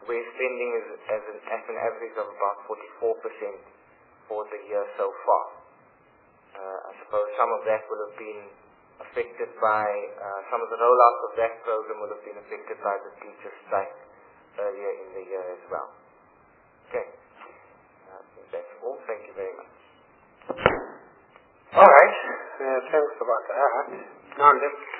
where spending is at an average of about 44% for the year so far. I suppose some of that will have been affected by, some of the rollout of that program will have been affected by the teacher strike earlier in the year as well. Okay. I think that's all. Thank you very much. All right. Thanks about that. Now let's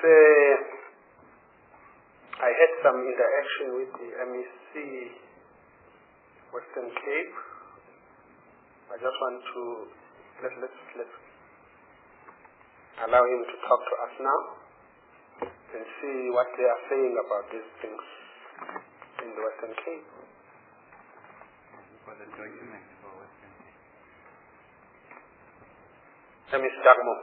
I had some interaction with the MEC Western Cape. I just want to let's allow him to talk to us now and see what they are saying about these things in the Western Cape. For the document for Western Cape. MEC Dagmo.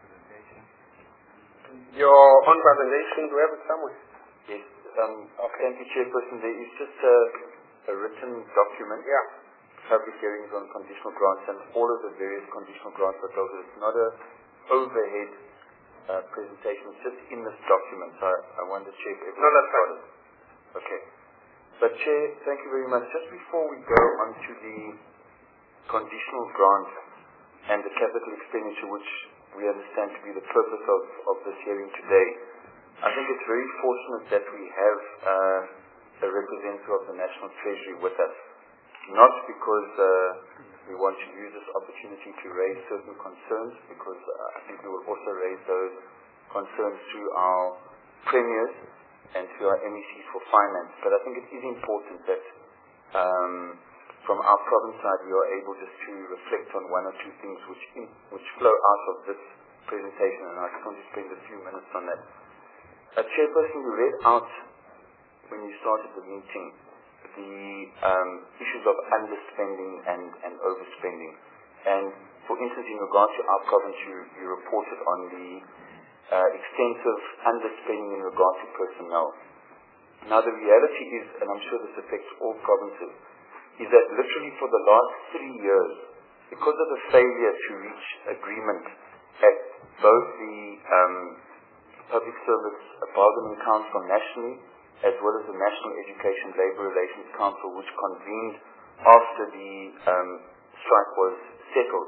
Your own presentation, do you have it somewhere? Yes. Okay. Thank you, Chairperson. There is just a written document. Yeah. Public hearings on conditional grants, and all of the various conditional grants are told. It's not a overhead presentation. It's just in this document. So I want to check if that's got it. Okay. But Chair, thank you very much. Just before we go on to the conditional grant and the capital expenditure, which we understand to be the purpose of this hearing today, I think it's very fortunate that we have a representative of the National Treasury with us. Not because we want to use this opportunity to raise certain concerns, because I think we will also raise those concerns to our premiers and to our MECs for finance. But I think it is important that from our province side we are able just to reflect on one or two things which flow out of this presentation, and I just want to spend a few minutes on that. Chairperson, you read out when you started the meeting the issues of underspending and overspending. And for instance, in regard to our province, you reported on the extensive underspending in regard to personnel. Now the reality is, and I'm sure this affects all provinces, is that literally for the last 3 years, because of the failure to reach agreement at both the Public Service Bargaining Council nationally, as well as the National Education Labour Relations Council, which convened after the strike was settled,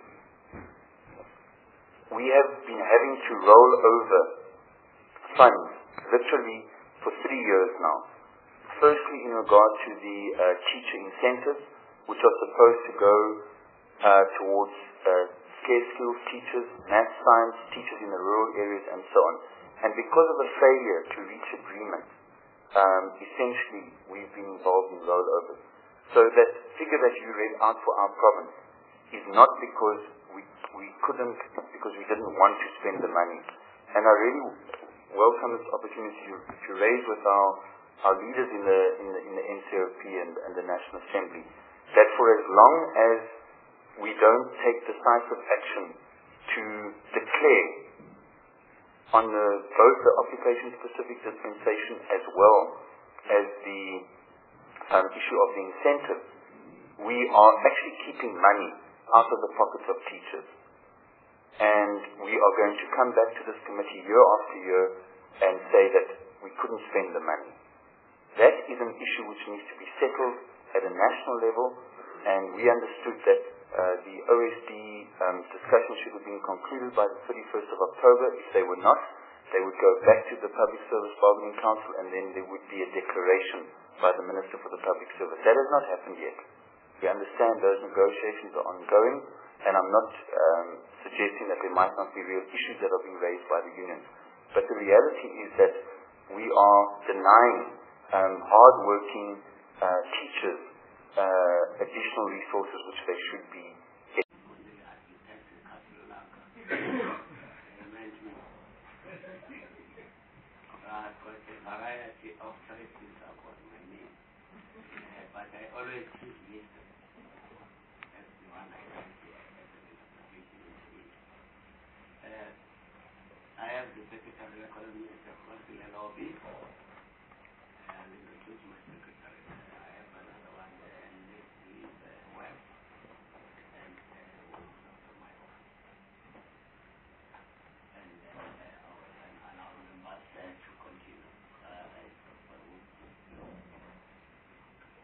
we have been having to roll over funds literally for 3 years now. Firstly, in regard to the teacher incentives, which are supposed to go towards scarce skills teachers, math, science, teachers in the rural areas, and so on. And because of the failure to reach agreement, essentially we've been involved in rollovers. So that figure that you read out for our province is not because we couldn't, because we didn't want to spend the money. And I really welcome this opportunity to raise with our leaders in the NCOP and the National Assembly that for as long as we don't take decisive action to declare on both the occupation-specific dispensation as well as the issue of the incentive, we are actually keeping money out of the pockets of teachers. And we are going to come back to this committee year after year and say that we couldn't spend the money. That is an issue which needs to be settled at a national level, and we understood that the OSD discussion should have been concluded by the 31st of October. If they were not, they would go back to the Public Service Bargaining Council, and then there would be a declaration by the Minister for the Public Service. That has not happened yet. We understand those negotiations are ongoing, and I'm not suggesting that there might not be real issues that are being raised by the unions. But the reality is that we are denying hard-working teachers additional resources which they should be getting. A variety of choices about my name, but I always choose Mr. That's the one I like here. I have the secretary called Mr. Franklin Lobby, and introduce my secretary. I have another one, and this is Web, and my office. And allow the master to continue.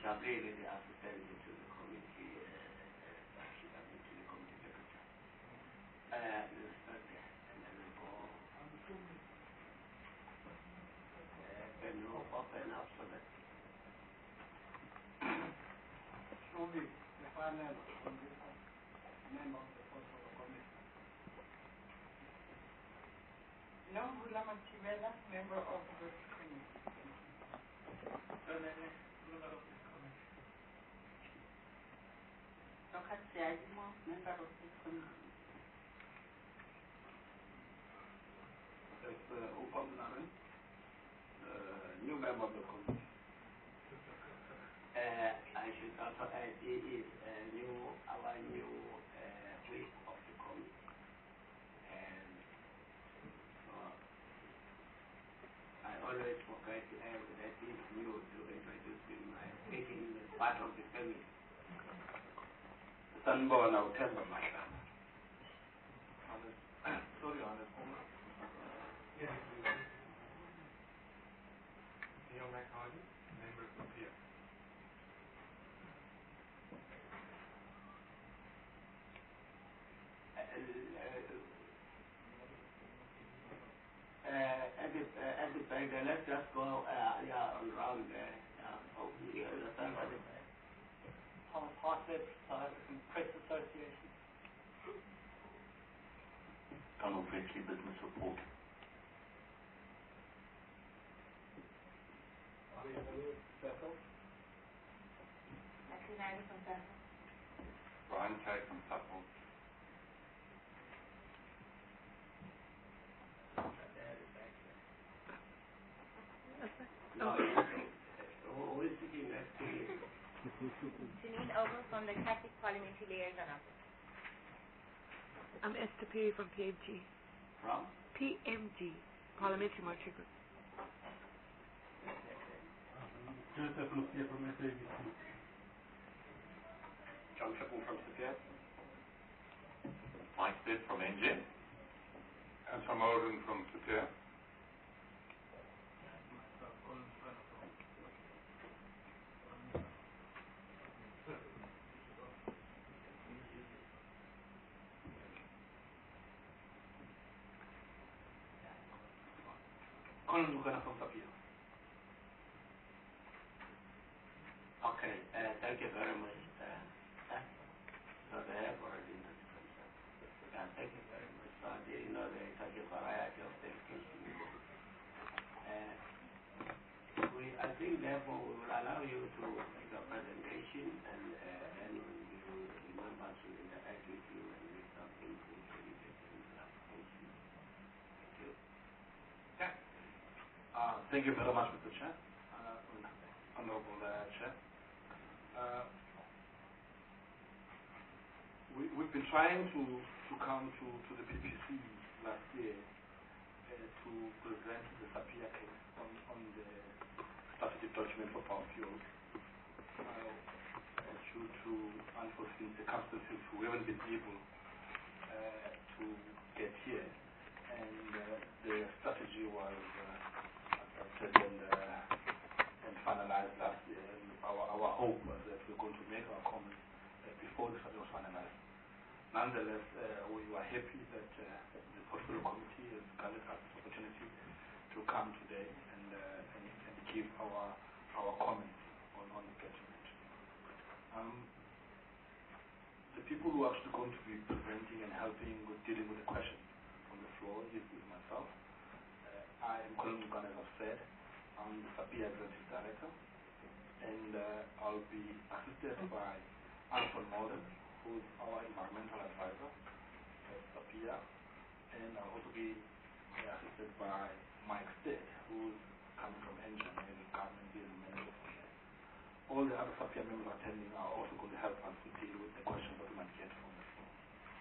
Gabriele, the assistant to the committee, to the committee secretary. We'll start there, and then we'll go. Can you open up so that Truly, the panel on this member of the Protocol Committee. Nongulama Chivela, member of the committee. Member of this committee. Dr. Siajimo, member of this committee. That's Upam Naran, new member of the committee. I should also add, it is our new whip of the committee. And I always forget to add that it's new to introduce him, making him part of the family. Sanbona Utemba Mashana. Sorry, Honor. Yes, Neil McHardy, member of Sophia. At the back, let's just go around there. You understand what it is? Thomas Hartlett, South African Press Association. Donald Bradley, Business Report. Cecil. Nathaniel from Cecil. Brian Kay from Suffolk. No, who is sitting next to you? Janine Ogle from the Catholic Parliamentary Liaison Office. I'm Esther Perry from PMG. From? PMG, Parliamentary Monitoring Group. Joseph Lucia from SABC. John Triple from Sophia. Mike Stead from NJ. And from Odin from Sophia. Colin Lugana from Sophia. Okay, thank you very much. So they have already introduced. Thank you very much. So they know there is such a variety of delegations. I think therefore we will allow you to make a presentation and then we will remember to interact with you and make some input so you get into the application. Thank you. Yeah. Thank you very much, Mr. Chair. Honorable Chair. We've been trying to come to the PPC last year to present the SAPIA case on the strategic document for power fuels. Due to unforeseen circumstances, we haven't been able to get here, and the strategy was adopted and finalized last year. And our hope was that we're going to make our comments before the strategy was finalized. Nonetheless, we were happy that the Portfolio Committee has granted us this opportunity to come today and give our comments on the document. The people who are actually going to be presenting and helping with dealing with the questions from the floor is myself. I am Colin Lugana, as I've said. I'm the SAPIA Executive Director, and I'll be assisted by Anton Molden, who's our environmental advisor at SAPIA, and I'll also be assisted by Mike Stead, who's coming from Engine as a government business manager from there. All the other SAPIA members attending are also going to help us to deal with the questions that we might get from the floor.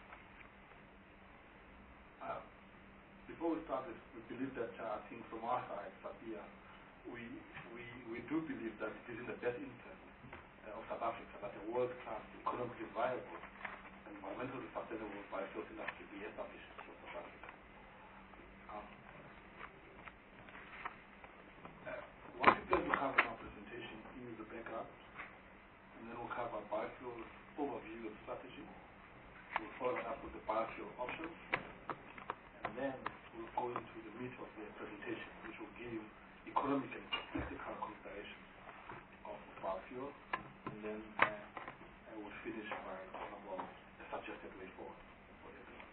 Before we start this, we believe that I think from our side, SAPIA, we do believe that it is in the best interest of South Africa that a world-class, economically viable, environmentally sustainable biofuels industry be established for South Africa. What we're going to cover in our presentation is the background, economic and practical considerations of biofuel, and then I will finish by talking about the suggested way forward for everyone.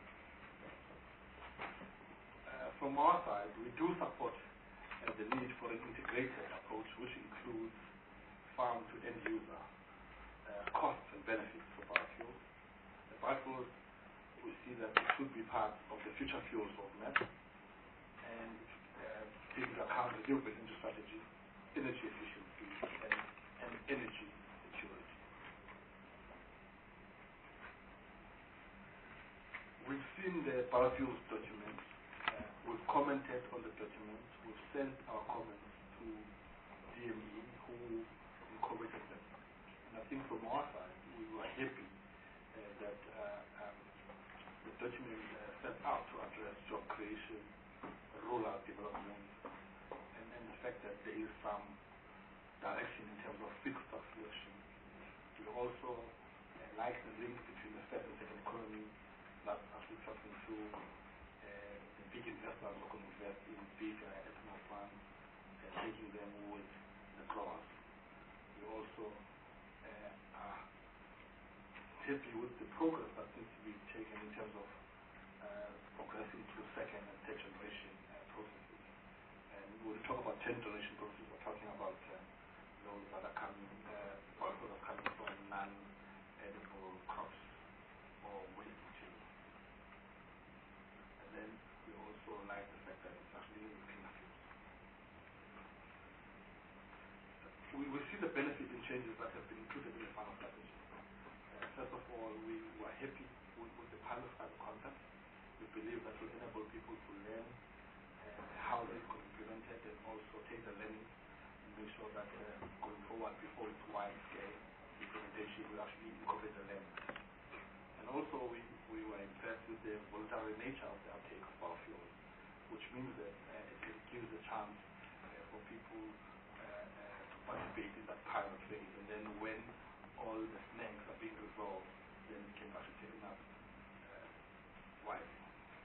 From our side, we do support the need for an integrated approach which includes farm to end user costs and benefits for biofuels. The biofuels, we see that it should be part of the future fuels roadmap and take into account renewable energy strategy, energy efficiency, and energy security. We've seen the biofuels document. We've commented on the document. We've sent our comments to DME, who incorporated them. And I think from our side, we were happy that the document set out to address job creation, rural development, and the fact that there is some direction in terms of fixed cost reduction. We also like the link between the first and second economy that actually talking to the big investors who can invest in big ethanol plants, linking them with the growers. We also are happy with the progress that needs to be taken in terms of progressing through second and third generation processes. And when we talk about 10th generation processes, we're talking about those that are coming, biofuels are coming from non-edible crops or waste material. And then we also like the fact that it's actually cleaner fuels. We see the benefit and changes that have been included in the final strategy. First of all, we were happy with the pilot study concept. We believe that will enable people to learn how this could be implemented and also take the learning and make sure that going forward before it's wide-scale implementation, we actually incorporate the learning. And also we were impressed with the voluntary nature of the uptake of biofuels, which means that it gives a chance for people to participate in that pilot phase, and then when all the snags are being resolved, then it can actually take up widely.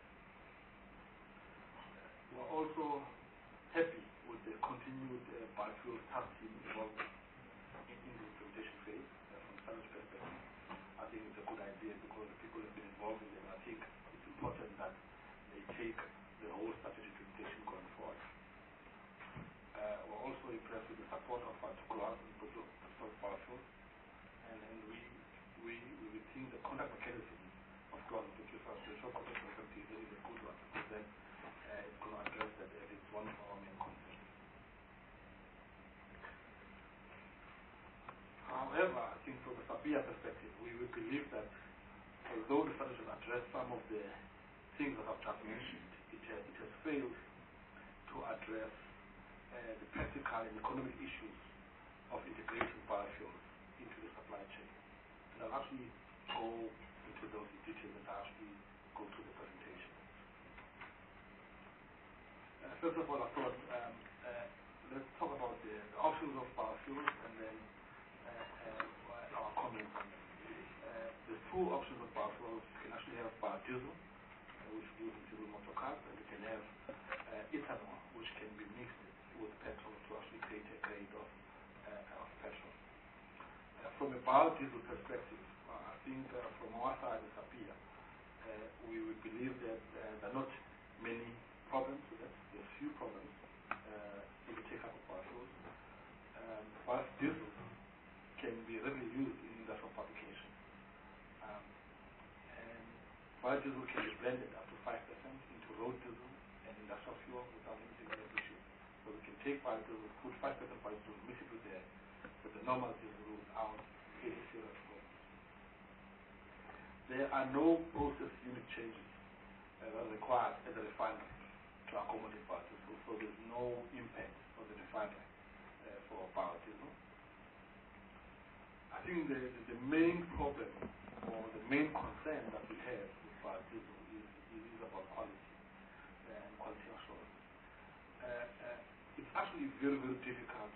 We're also happy with the continued biofuel task team involvement in the implementation phase. From such perspective, I think it's a good idea because the people have been involved in it. I think it's important that they take the whole strategic implementation going forward. We're also impressed with the support of our growers and producers of biofuels. And we think the conduct mechanism of growers and producers, the social conduct mechanism is a good one, because then it's going to address that it's one of our main concerns. However, I think from the SAPIA perspective, we believe that although the strategy will address some of the things that I've just mentioned, it has failed to address the practical and economic issues of integrating biofuels into the supply chain. And I'll actually go into those details and I'll actually go through the presentation. First of all, I thought let's talk about the options of biofuels and then our comments on them. The two options of biofuels can actually have biodiesel, which we use in diesel motor cars, and we can have ethanol, which can be mixed with petrol to actually create a grade of petrol. From a biodiesel perspective, I think from our side as SAPIA, we would believe that there are not many problems with it. There are few problems in the take-up of biofuels. Biodiesel can be readily used in industrial applications. And biodiesel can be blended up to 5% into road diesel and industrial fuel without any significant issue. So we can take biodiesel, put 5% biodiesel, mix it with the normal diesel without any serious problems. There are no process unit changes that are required at the refinery to accommodate biodiesel, so there's no impact on the refinery for biodiesel. I think the main problem or the main concern that we have with biodiesel is about quality and quality assurance. It's actually very, very difficult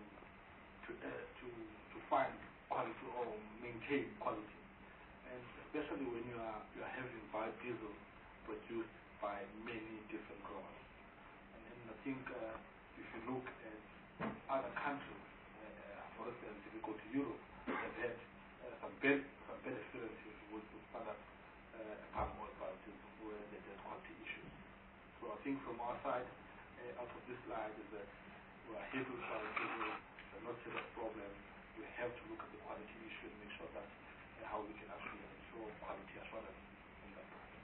to find quality or maintain quality, and especially when you are having biodiesel produced by many different growers. And I think if you look at other countries, for instance, if you go to Europe, they've had some bad experiences with standard palm oil prices where there's quality issues. So I think from our side, out of this slide is that we are here to try to not see the problem. We have to look at the quality issue and make sure that how we can actually ensure quality assurance in that process.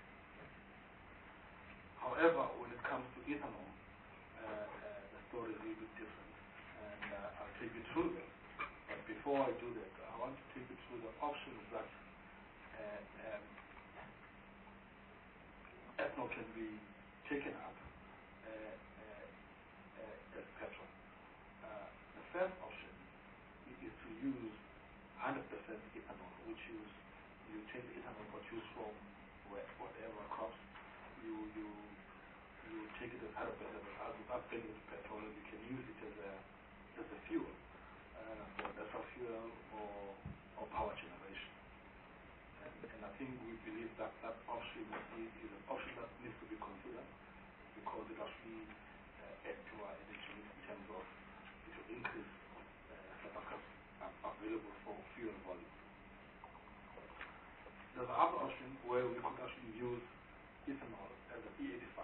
However, when it comes to ethanol, the story is a little bit different, and I'll take you through that. But before I do that, I want to take you through the options that ethanol can be taken up as petrol. The first option is to use 100% ethanol, which is you take the ethanol produced from whatever crops, you take it as 100% without getting it to petrol, and you can use it as a fuel for diesel fuel or power generation. And I think we believe that option is an option that needs to be considered because it actually adds to our energy in terms of it will increase South Africa's available for fuel volume. There's another option where we could actually use ethanol as an E85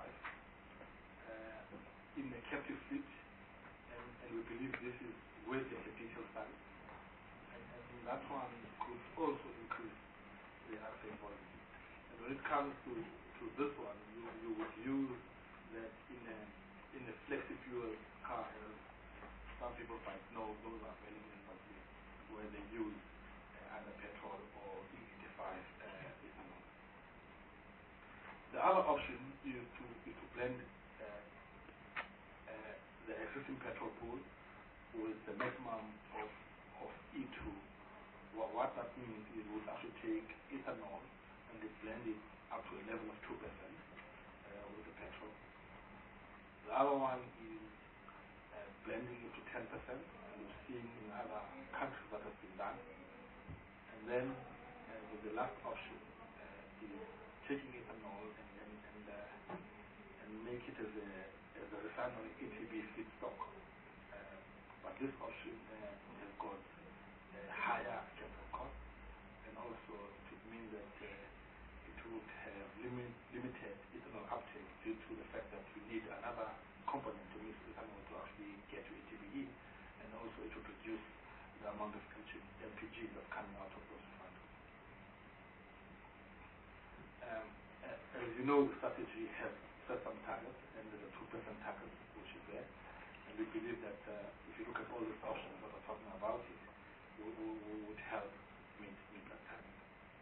in a captive fleet, and we believe this is where the detailed study. And that one could also increase the actual volume. And when it comes to this one, you would use that in a flexi fuel car, as some people might know, those are available in Brazil, where they use either petrol or E85 ethanol. The other option is to blend the existing petrol pool with the maximum of E2. What that means is we would actually take ethanol and they blend it up to a level of 2% with the petrol. The other one is blending it to 10%, and we've seen in other countries that has been done. And then the last option is taking ethanol and make it as a refinery ETB feedstock. But this option has got higher capital cost, and also it would mean that it would have limited ethanol uptake due to the fact that we need another component to mix ethanol to actually get to ETBE, and also it would reduce the amount of LPG that's coming out of those refineries. As you know, the strategy has set some targets, and there's a 2% target which is there, and we believe that if you look at all these options that we're talking about, we would help meet that target.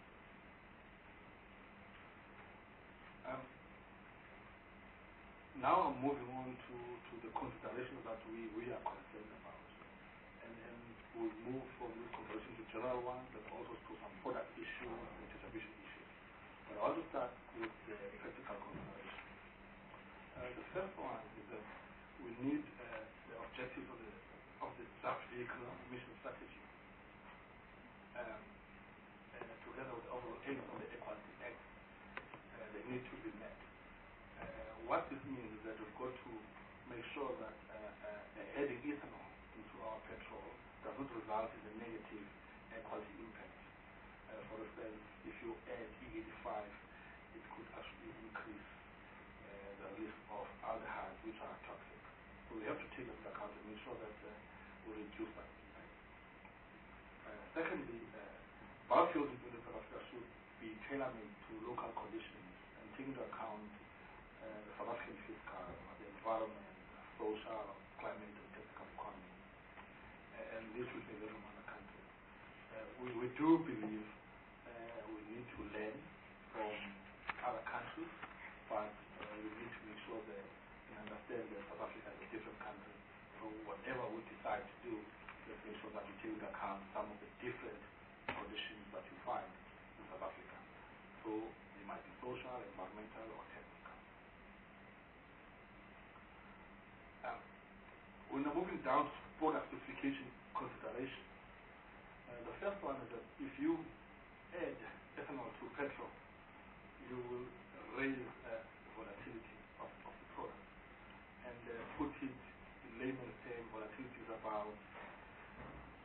Now I'm moving on to the considerations that we are concerned about, and we'll move from this consideration to general ones, but also to some product issues and distribution issues. But I want to start with the practical consideration. The first one is that we need the objectives of the draft vehicle emission strategy, together with the overall aims of the Equality Act. They need to be met. What this means is that we've got to make sure that adding ethanol into our petrol does not result in a negative air quality impact. For instance, if you add E85, it could actually increase the risk of aldehydes, which are toxic. So we have to take into account and make sure that we reduce that impact. Secondly, biofuels in South Africa should be tailor-made to local conditions and take into account the South African fiscal, the environment, social, climate, and technical economy. And this will be from other countries. We do believe we need to learn from other countries, but we need to make sure that we understand that South Africa is a different country. So whatever we decide to do, let's make sure that we take into account some of the different conditions that you find in South Africa. So they might be social, environmental, or technical. When we're moving down to product specification consideration, the first one is that if you add ethanol to petrol, you will raise the volatility of the product and put it in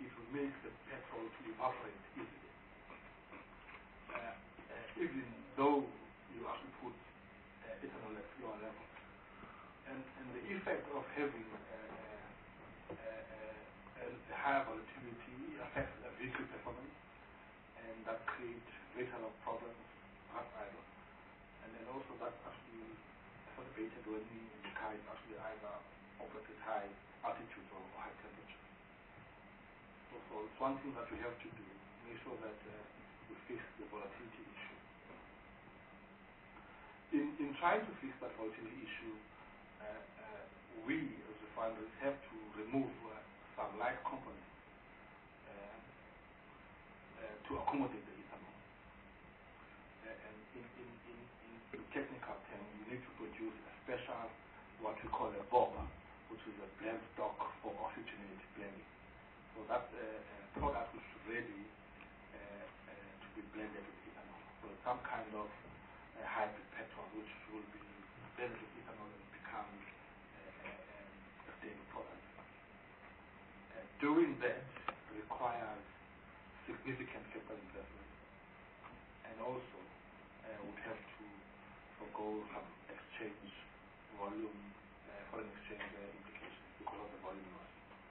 it will make the petrol to evaporate easily. Even though you actually put ethanol at lower levels. And the effect of having a higher volatility affects the vehicle performance, and that creates greater problems, perhaps idle. And then also that's actually exacerbated when the car is actually either operated high altitude or high temperature. So it's one thing that we have to do, make sure that we fix the volatility issue. In trying to fix that volatility issue, we as refineries have to remove some light components to accommodate the ethanol. And in technical terms, you need to produce a special, what we call a BOP, which is a blend stock for oxygenated blending. So that's a product which is ready to be blended with ethanol. So it's some kind of hybrid petrol which will be blended with ethanol and become a stable product. Doing that requires significant capital investment, and also would have to forego some exchange volume, foreign exchange implications because of the volume loss.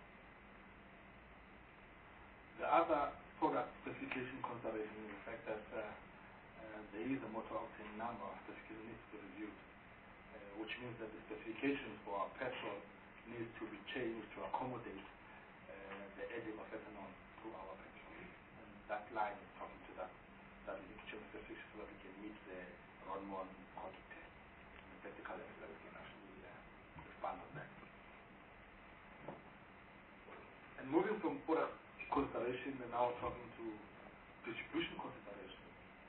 The other product specification consideration is the fact that there is a motor octane number specification needs to be reviewed, which means that the specifications for our petrol needs to be changed to accommodate the adding of ethanol to our petrol. And that line is talking to that we need to change specifications so that we can meet the RON1 quantity. The practical that we can actually expand on that. And moving from product consideration and now talking to distribution consideration.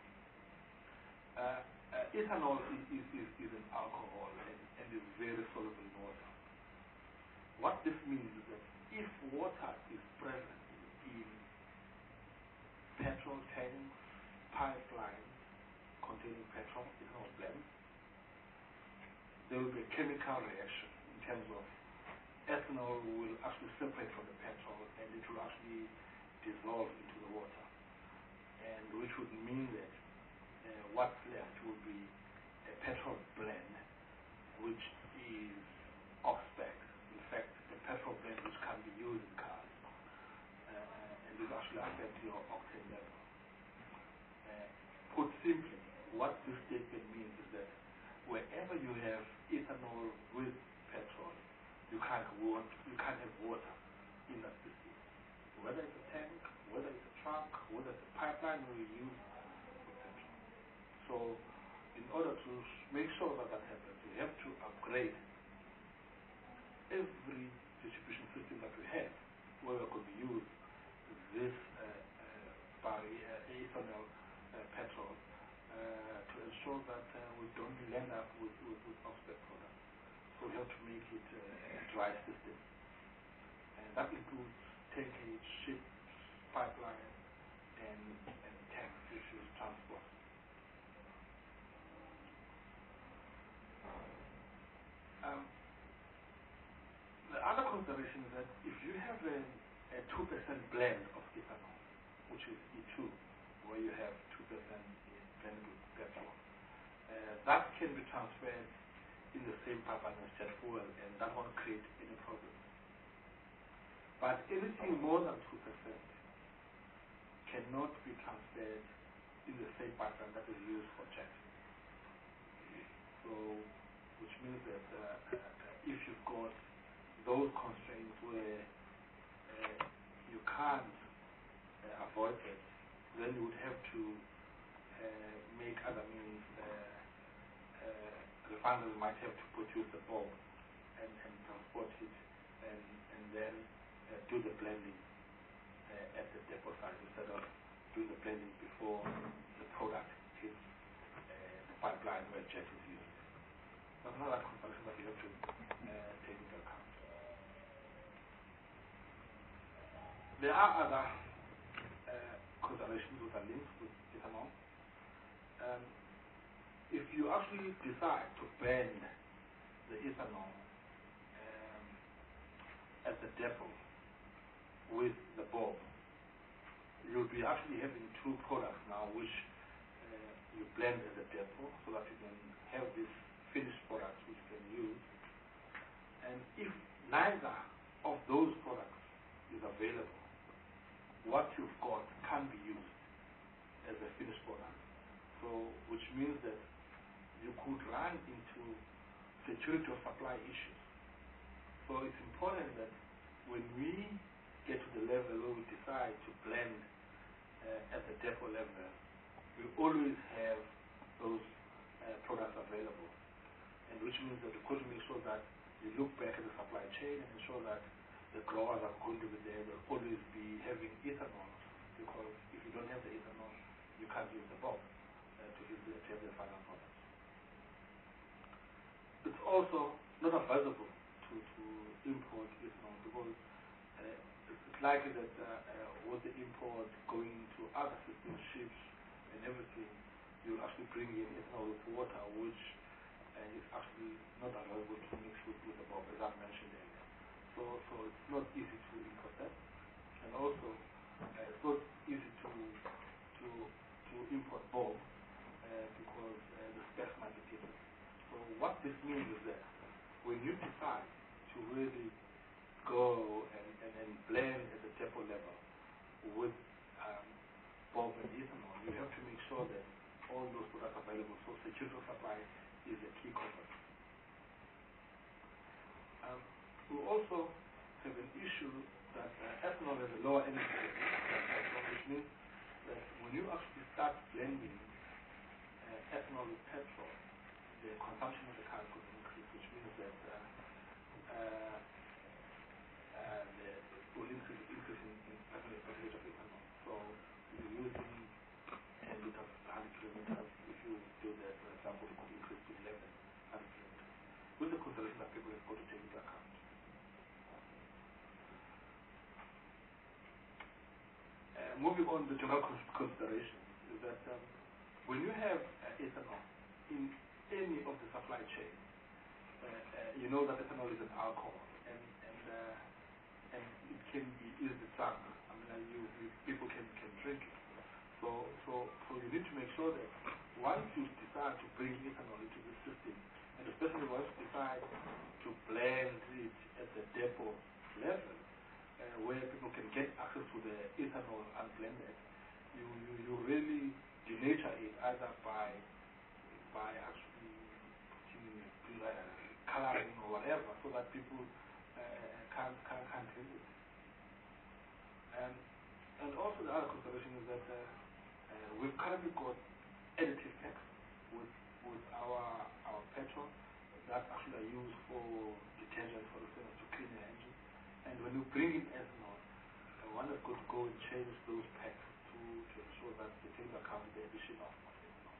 Ethanol is an alcohol and is very soluble in water. What this means is that if water is present in petrol tanks, pipelines containing petrol, ethanol blends, there will be a chemical reaction in terms of ethanol will actually separate from the petrol and it will actually dissolve into the water, and which would mean that what's left will be a petrol blend which is off-spec. In fact, a petrol blend which can be used in cars, and this actually affects your octane level. Put simply, what this statement means is that wherever you have ethanol with petrol, you can't have water in that system. Whether it's a tank, whether it's a truck, whether it's a pipeline where you use with petrol. So in order to make sure that that happens, we have to upgrade every distribution system that we have where we could use this ethanol petrol to ensure that we don't end up with off-spec products. So we have to make it a dry system. And that includes tankage, ships, pipelines, and tanks, which is transport. The other consideration is that if you have a 2% blend of ethanol, which is E2, where you have 2% blended with petrol, that can be transferred in the same pipeline as jet fuel, and that won't create any problem. But anything more than 2% cannot be transferred in the same pipeline that is used for jet. So, which means that if you've got those constraints where you can't avoid it, then you would have to make other means. Refineries might have to produce the bulk and transport it and then do the blending at the depot site instead of doing the blending before the product hits the pipeline where jet is used. That's another consideration that you have to take into account. There are other considerations which are linked with ethanol. If you actually decide to blend the ethanol at the depot with the bulb. You'll be actually having two products now, which you blend at the depot so that you can have this finished product which you can use. And if neither of those products is available, what you've got can be used as a finished product. So, which means that you could run into security of supply issues. So it's important that when we get to the level where we decide to blend at the depot level, we always have those products available. And which means that we've got to make sure that we look back at the supply chain and ensure that the growers are going to be there. They'll always be having ethanol, because if you don't have the ethanol, you can't use the bulb to have the final product. It's also not advisable to import ethanol, because it's likely that with the import going to other systems, ships and everything, you'll actually bring in ethanol with water, which is actually not allowable to mix with the bulb, as I've mentioned earlier. So it's not easy to import that, and also it's not easy to import bulb because the specs might be different. So what this means is that when you decide to really go and blend at the depot level with bulb and ethanol, you have to make sure that all those products are available. So security of supply is a key component. We also have an issue that ethanol has a lower energy level, which means that when you actually start blending ethanol with petrol, the consumption of the car could increase, which means that will increase in percentage of ethanol. So if you're using 10 liters, 100 kilometers, if you do that, for example, it could increase to 11, 100 kilometers. With the consideration that people have got to take into account. Moving on to general considerations is that when you have ethanol in any of the supply chain, you know that ethanol is an alcohol, and it can be easily drunk. I mean, people can drink it. So you need to make sure that once you decide to bring ethanol into the system, and especially once you decide to blend it at the depot level, where people can get access to the ethanol unblended, you really denature it either by actually putting coloring or whatever, so that people can't drink it. And also the other consideration is that we've currently got additive packs with our petrol that actually are used for detergent, for instance, to clean the engine. And when you bring in ethanol, one has got to go and change those packs to ensure that they take into account the addition of ethanol.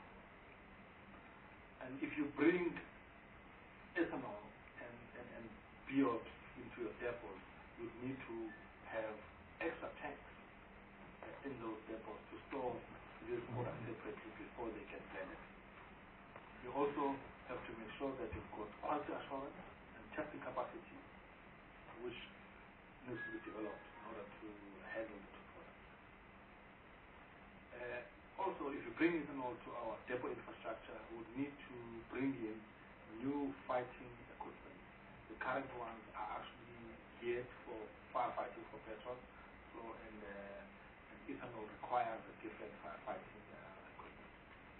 And if you bring ethanol and BOPs into your depots, you need to have extra tanks in those depots to store these products separately before they get blended. You also have to make sure that you've got quality assurance and testing capacity, which needs to be developed in order to handle the two products. Also, if you bring ethanol to our depot infrastructure, we would need to bring in new fighting equipment. The current ones are actually geared for firefighting for petrol, and ethanol requires a different firefighting equipment.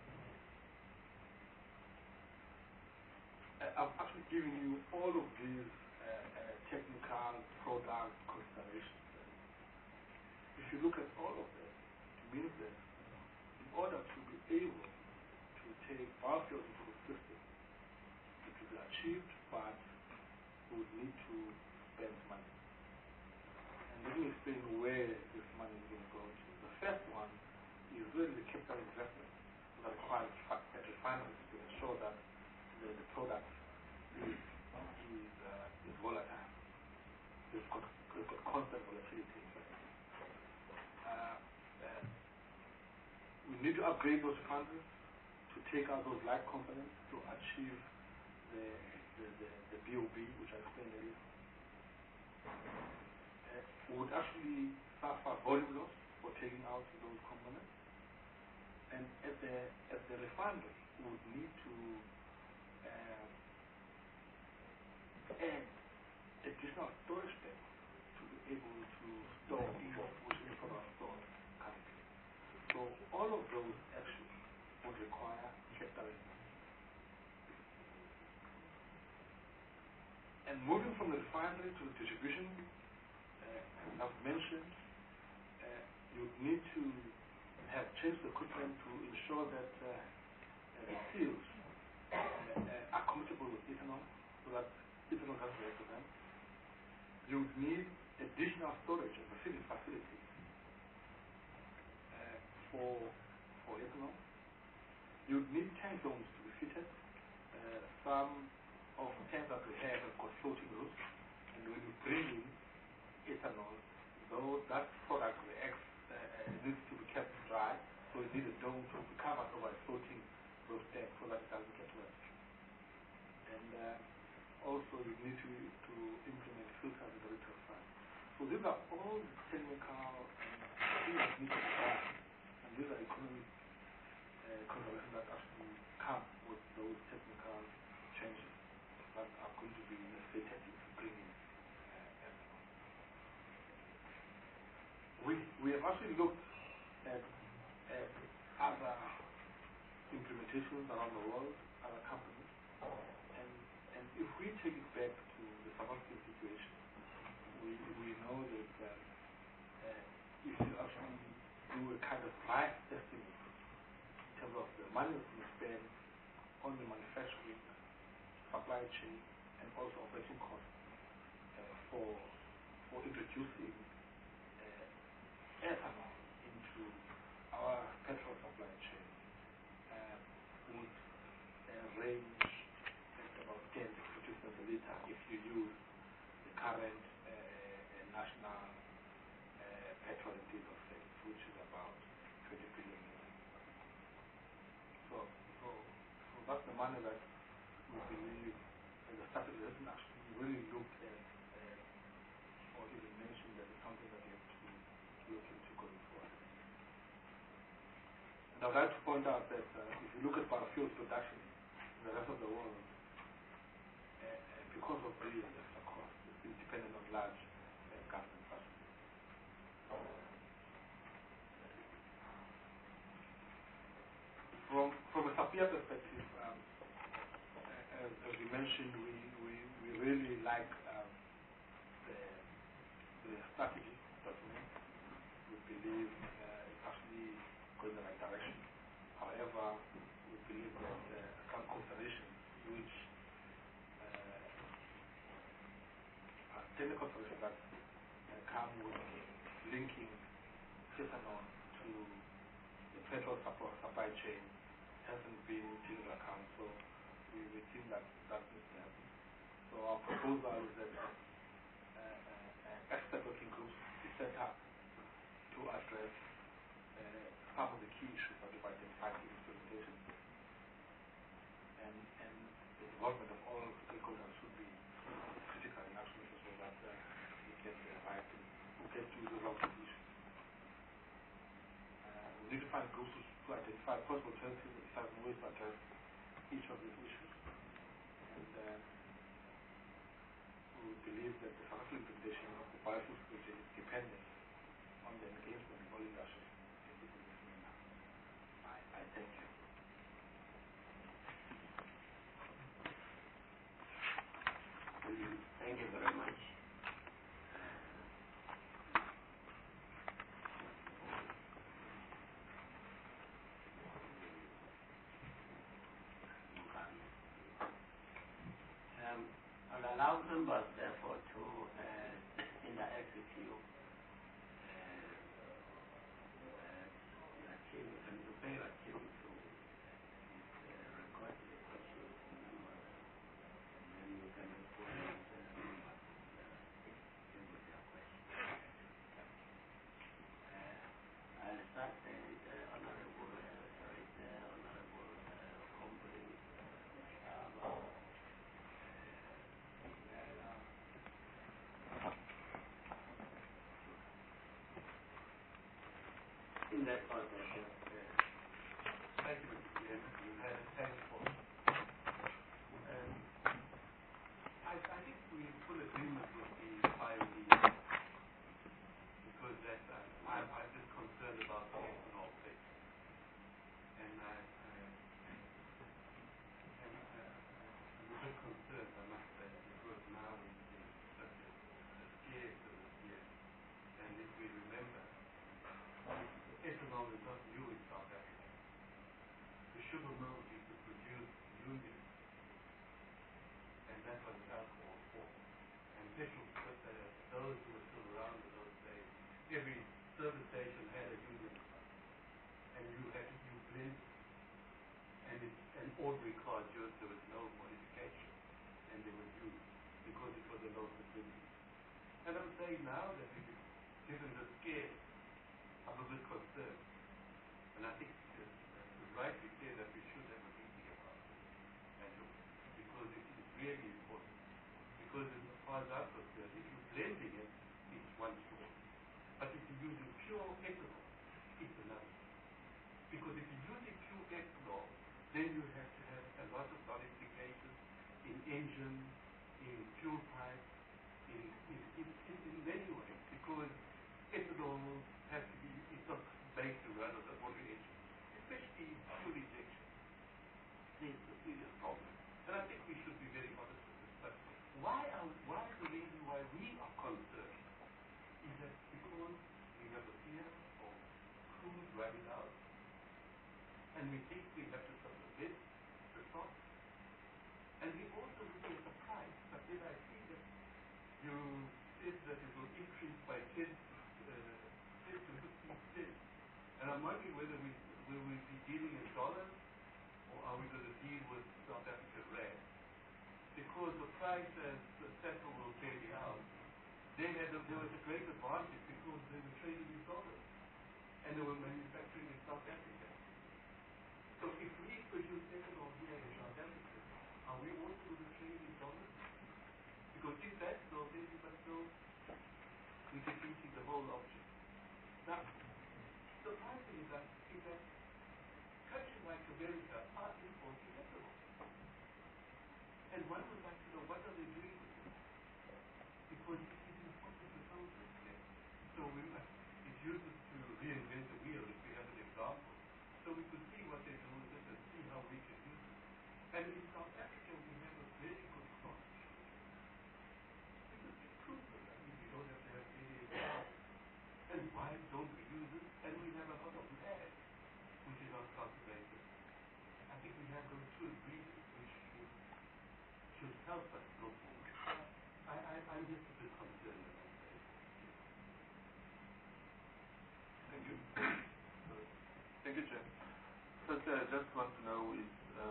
I've actually given you all of these technical product considerations. If you look at all of them, it means that in order to be able to take biofuel into the system, it will be achieved, but we would need to spend money. And let me explain where this money is going to go to. The first one is really the capital investment that requires refineries to ensure that the product is volatile. It's got constant volatility. We need to upgrade those refineries to take out those light components to achieve the BOB, which I explained earlier. We would actually suffer volume loss for taking out those components. And at the refinery, we would need to add additional storage tanks to be able to store which is for our stored currently. So all of those actions would require capital investment. And moving from the refinery to the distribution, as I've mentioned, you need to have changed the equipment to ensure that the seals are compatible with ethanol, so that ethanol can react to them. You would need additional storage and filling facilities for ethanol. You would need tank domes to be fitted. Some of the tanks that we have got floating roofs, and when you bring in ethanol, though that product reacts, needs to be kept dry, so you need a dome to be covered over a floating roof tank so that it doesn't get wet. And also you need to implement filters in the retail side. So these are all technical things that need to be done, and these are economic considerations that actually come with those technical changes that are going to be necessitated to bring in ethanol. We have actually looked at other implementations around the world, other companies, and if we take it back to the South African situation, we know that if you actually do a kind of right estimate in terms of the money that's been spent on the manufacturing, supply chain, and also operating costs for introducing ethanol into our petrol supply chain would range at about 10 to 15 cents a liter if you use the current national petrol and diesel sales, which is about 20 billion. So that's the money that we believe the strategy hasn't actually really looked at or even mentioned that it's something that we have to look into going forward. And I'd like to point out that if you look at biofuels production in the rest of the world, because of the extra cost, it's been dependent on large government facilities. From a SAPIA perspective, as we mentioned, we really like the strategy document. We believe it's actually going in the right direction. However, we believe that some considerations which are technical considerations that come with linking ethanol to the petrol supply chain hasn't been taken into account. So we think that needs to happen. So our proposal is that expert working groups be set up to address some of the key issues that we've identified in this presentation. And the involvement of all stakeholders should be critical in action so that we get the right to get to resolve these issues. We need to find groups to identify possible alternatives and decide on ways to address each of these issues. And we believe that the successful implementation of the biofuels strategy is dependent on the engagement of all leadership in this manner. I thank you. Thank you very much. I'll allow members, therefore, to interact with you. And to pay attention to record the questions from members, and then you can respond with members with their questions. I'll start with Honorable Company. in that context. Thank you, Mr. Chairman. You had a thanks for I think we full agreement with the 5D because that I'm just concerned about the ethanol thing. And I'm a bit concerned, I must say, because now we're in such a scare to this year. And if we remember, ethanol is not new in South Africa. The sugar mills used to produce union, and that's what it's alcohol for. And petrol, those who were still around in those days, every service station had a union, and you blend, and an ordinary car just there was no modification, and they were used because it was a low facility. And I'm saying now that we've given the scare, I'm a bit concerned. And I think it's rightly clear that we should have a meeting about it. Because it is really important. Because as far as I'm concerned, if you're blending it, it's one story. But if you're using pure ethanol, it's another. Because if you're using pure ethanol, then you have to have a lot of modifications in engine, in fuel pipe, in many ways. Because ethanol has to be, it's not based to run on the motor engine, especially fuel injection. It's a serious problem. And I think we should be very honest with this. But why the reason why we are concerned is that because we have a fear of crude running out, and we think we have to submit the stock. And we also look at the price. But then I see that you said that it will increase by 10 to 15 cents. And I'm wondering whether we will we be dealing in dollars or are we going to deal with South African rand? Because the price as the central will carry out, there was a great advantage because they were trading in dollars and they were manufacturing in South Africa. So if we produce ethanol here in South Africa, are we also going to trade in dollars? Because if that's so, then we must know we're defeating the whole option. Now, the point is that countries like America are importing ethanol. And one would like to know what are they doing with it? Because it is important to know this thing. So it's useless to reinvent the wheel if we have an example. So we could see what they do with it and see how we can use it. And in South Africa we have a very good crop. It's a big proof of that. We don't have to have any example. And why don't we use it? And we have a lot of land which is uncultivated. I think we have those two ingredients which should help us go forward. I'm just a bit concerned about that. Thank you. Thank you, Chair. First, I just want to know is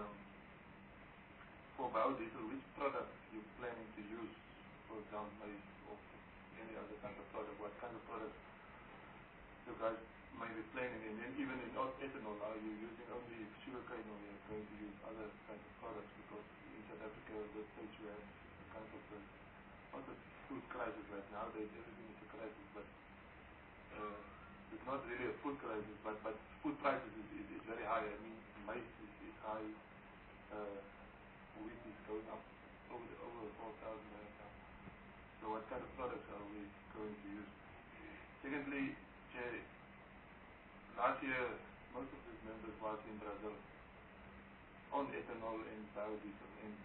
for biodiesel, which product you planning to use, for example, maize or any other kind of product? What kind of products you guys may be planning? And then even in ethanol, are you using only sugarcane or you're going to use other kinds of products? Because in South Africa, the stage we have a kind of not a food crisis right now. Everything is a crisis, but it's not really a food crisis, but food prices is very high. I mean, maize is high, wheat is going up over 4,000 right now. So what kind of products are we going to use? Secondly, Chair, last year most of these members was in Brazil on ethanol and biodiesel, and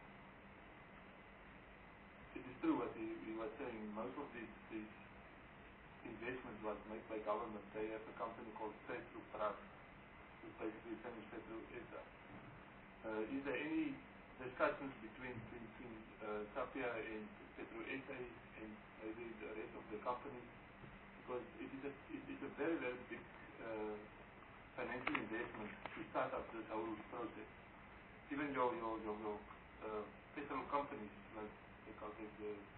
it is true what he was saying. Most of these investments was made by government. They have a company called Petrobras, which basically same as Petro-SA. Is there any discussions between SAPIA and Petro-SA and maybe the rest of the companies? Because it is a very, very big financial investment to start up this whole process. Even your petrol companies, like they call it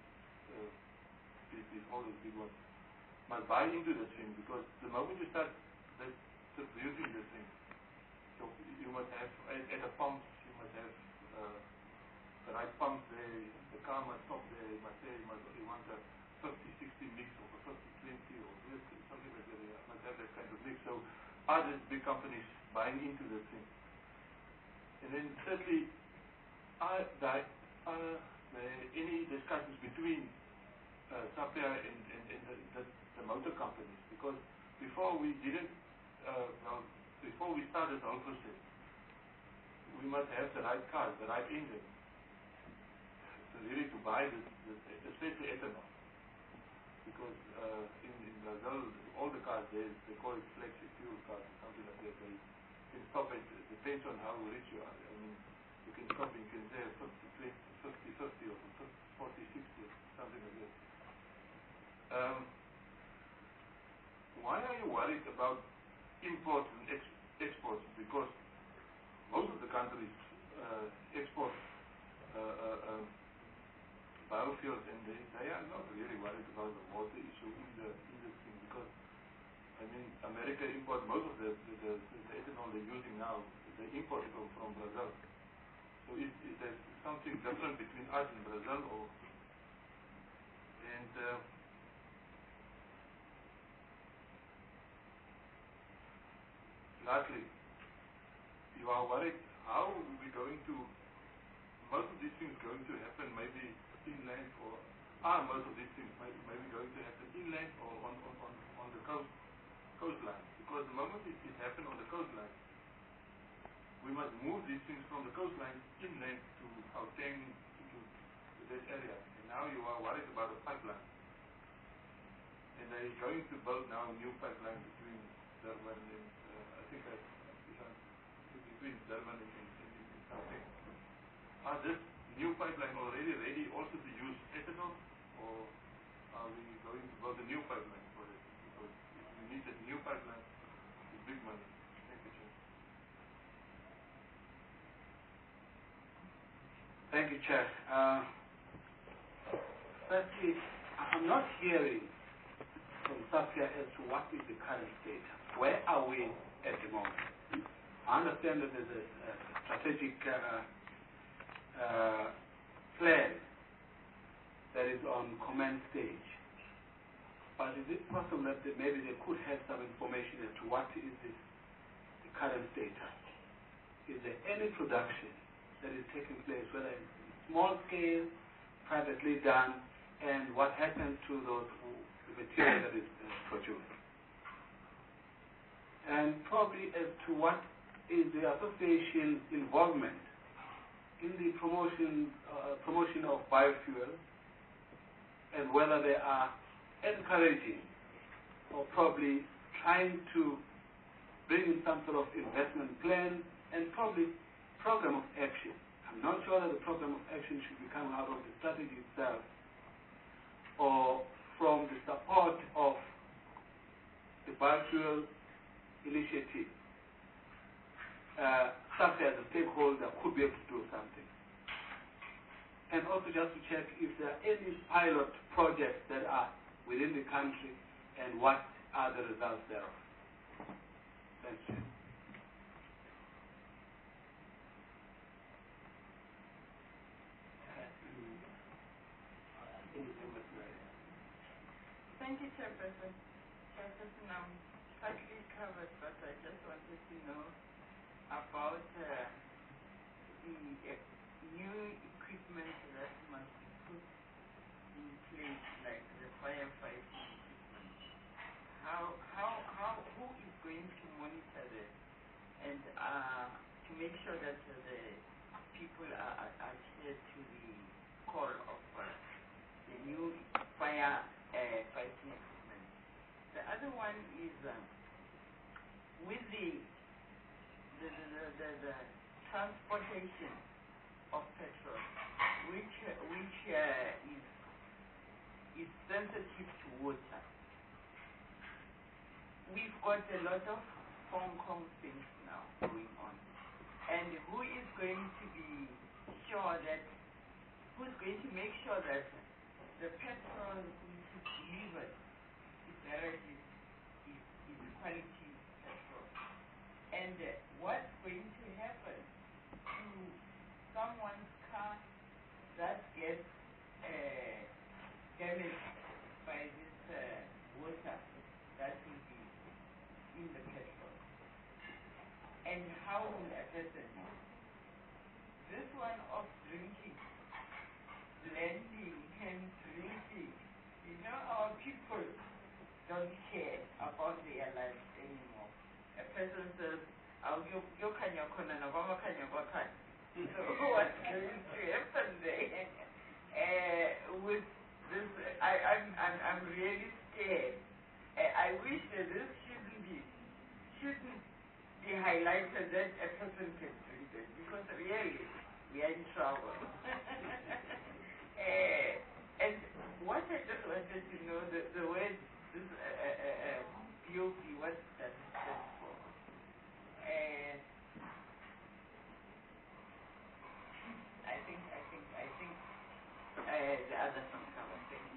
all these big ones, must buy into this thing, because the moment you start producing this thing, so you must have at the pumps, you must have the right pumps there, the car must stop there, you must say you want a 50-60 mix or a 50-20 or something like that. You must have that kind of mix. So are these big companies buying into this thing? And then thirdly, are there any discussions between SAPIA and the motor companies? Because before we didn't, before we started the whole process, we must have the right cars, the right engine. So really to buy this especially ethanol. Because in Brazil, all the cars there, they call it flexi fuel cars or something like that. They can stop it depends on how rich you are. I mean, you can stop it, you can say 50-50 or 40-60 or something like that. Why are you worried about imports and exports? Because most of the countries export biofuels, and they are not really worried about the water issue in this thing, because I mean America imports most of the ethanol they're using now. They import it from Brazil. So is there something different between us and Brazil, or and lastly, you are worried how we going to, most of these things going to happen maybe inland, or are most of these things maybe going to happen inland or on the coastline? Because the moment it happens on the coastline, we must move these things from the coastline inland to Gauteng, to this area. And now you are worried about a pipeline. And they are going to build now a new pipeline between Durban and I think between Durban and Gauteng. Are this new pipeline already ready also to use ethanol, or are we going to build a new pipeline for it? Because if we need a new pipeline, it's big money. Thank you, Chair. Thank you, Chair. Firstly, I'm not hearing from SAPIA as to what is the current state. Where are we at the moment? I understand that there's a strategic plan that is on command stage. But is it possible that maybe they could have some information as to what is the current status? Is there any production that is taking place, whether it's small scale, privately done, and what happens to the material that is produced? And probably as to what is the association's involvement in the promotion of biofuels, and whether they are encouraging or probably trying to bring in some sort of investment plan and probably program of action. I'm not sure that the program of action should be coming out of the strategy itself or from the support of the biofuel initiative. SAPIA as a stakeholder could be able to do something. And also just to check if there are any pilot projects that are within the country and what are the results thereof. Thank you. Thank you, Chairperson. Chairperson, I'm partly covered, but I just wanted to know about the new equipment that must be put in place, like the firefighting equipment. Who is going to monitor this and to make sure that the people are adhered to the call of the new fire fighting equipment? The other one is with the transportation of petrol, which is sensitive to water. We've got a lot of Hong Kong things now going on, and who's going to make sure that the petrol which is delivered is quality petrol? And what's going to happen to someone's car that gets damaged by this water that will be in the petrol? And how will a person know? This one of drinking, lending, and drinking, you know, our people don't care about their lives anymore. A person says, you can your corner, no one can your bottom. So what's going to happen there? With this, I'm really scared. I wish that this shouldn't be highlighted that a person can drink it, because really we are in trouble. And what I just wanted to know, the word this POP, what does it stand for? I think the other song covered. Thank you.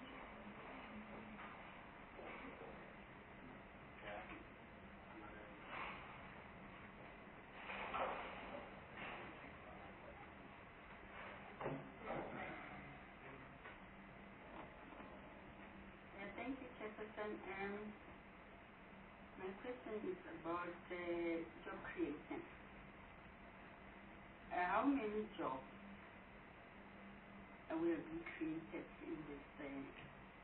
Thank you, Chairperson. My question is about job creation. How many jobs will be created in this project?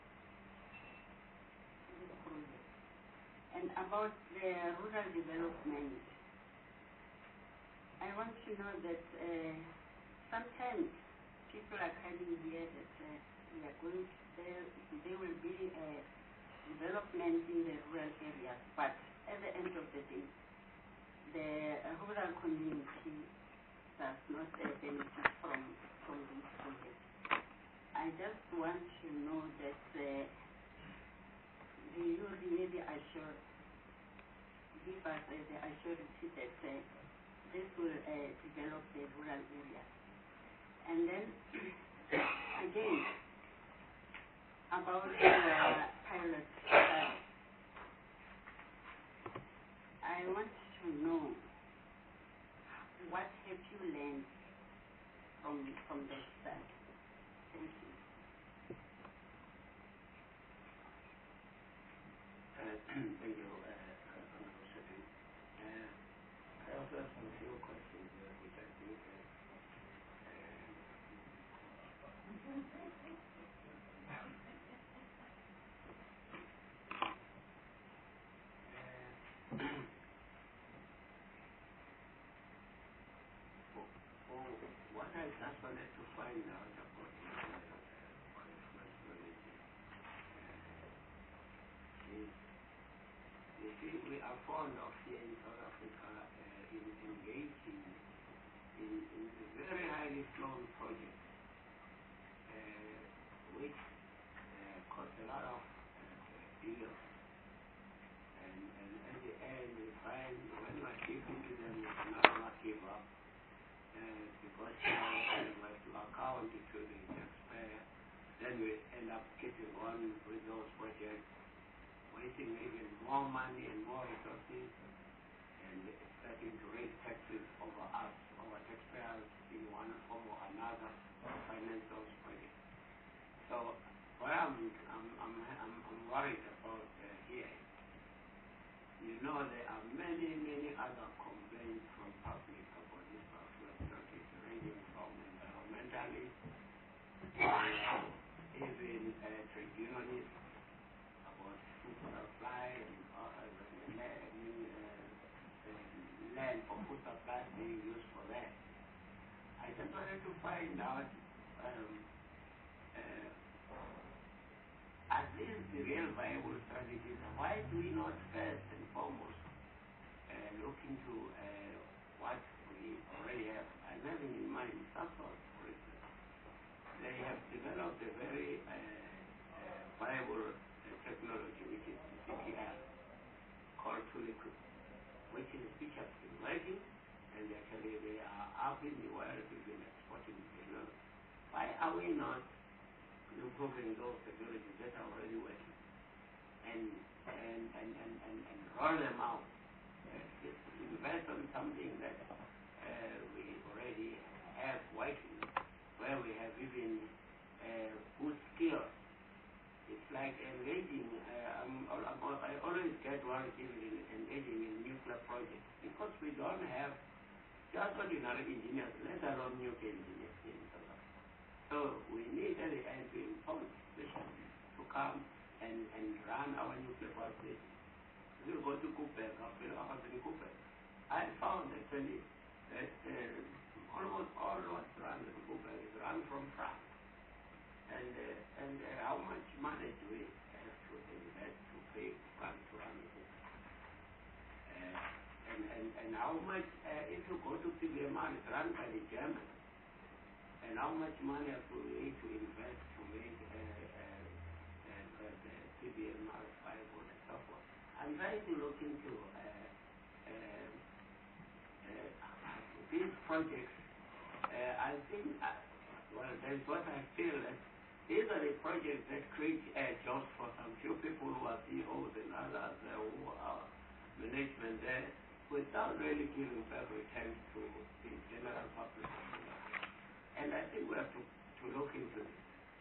And about the rural development, I want to know that sometimes people are coming here that we are going to, there will be development in the rural areas, but at the end of the day, the rural community does not benefit from this project. I just want to know that do you really give us the assurance that this will develop the rural area. And then, again, about pilot study, I want to know what have you learned from that study. Thank you. Thank you, Honorable Secretary. I also have some few questions which I think what I just wanted to find out about is, you see, we are fond of here in South Africa in engaging in very highly flown projects, which cost a lot of billions. And at the end, we find when we are giving to them, we cannot give up. Because we have to account it to the taxpayer, then we end up getting on with those projects, wasting even more money and more resources, and starting to raise taxes over us, over taxpayers in one form or another to finance those projects. So what I'm worried about here, you know, there are many other complaints from public about this particular project, ranging from environmentalists, even trade unionists, about food supply and land for food supply being used for that. I just wanted to find out, are these the real viable strategies? Why do we not first and foremost look into what we already have? I'm having in mind Sasol, for instance. They have developed a very viable technology, which is CPL, called Tuliku, which has been working, and actually they are up in the world, even exporting technology. Why are we not improving those technologies that are already working and roll them out? Invest on something that we already have working, where we have even good skills. It's like like engaging, I always get worried in engaging in nuclear projects because we don't have just ordinary engineers, let alone nuclear engineers in South Africa. So we need at the end to import specialists to come and run our nuclear power stations. We go to Koeberg, I found actually that almost all what's run at Koeberg is run from France. And how much money do we have to invest to pay France to run the Koeberg? And how much, if you go to PBMR, it's run by the Germans. And how much money have we to invest to make the PBMR viable and so forth? I'm trying to look into these projects. I think, well, that's what I feel that these are the projects that create jobs for some few people who are CEOs and others who are management there without really giving back returns to the general public. And I think we have to look into this.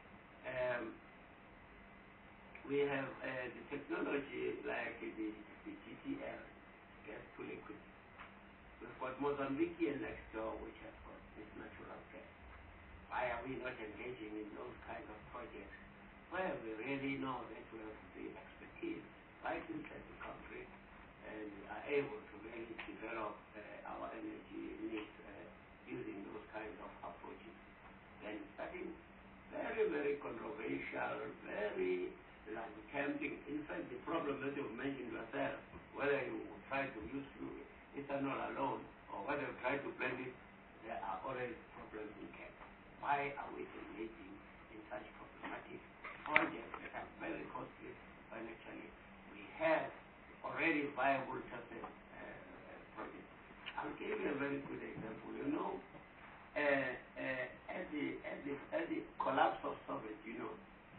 We have the technology like the GTL, gas to liquid. We've got Mozambique next door, which has got this natural gas. Why are we not engaging in those kinds of projects where we really know that we have the expertise right inside the country and are able to really develop our energy needs using those kinds of approaches? Then starting very, very controversial, very tempting. In fact, the problem that you've mentioned yourself, whether you try to use ethanol alone or whether you try to blend it, there are always problems in camp. Why are we engaging in such problematic projects that are very costly financially? We have already viable tested projects. I'll give you a very good example. You know, at the collapse of Soviet Union,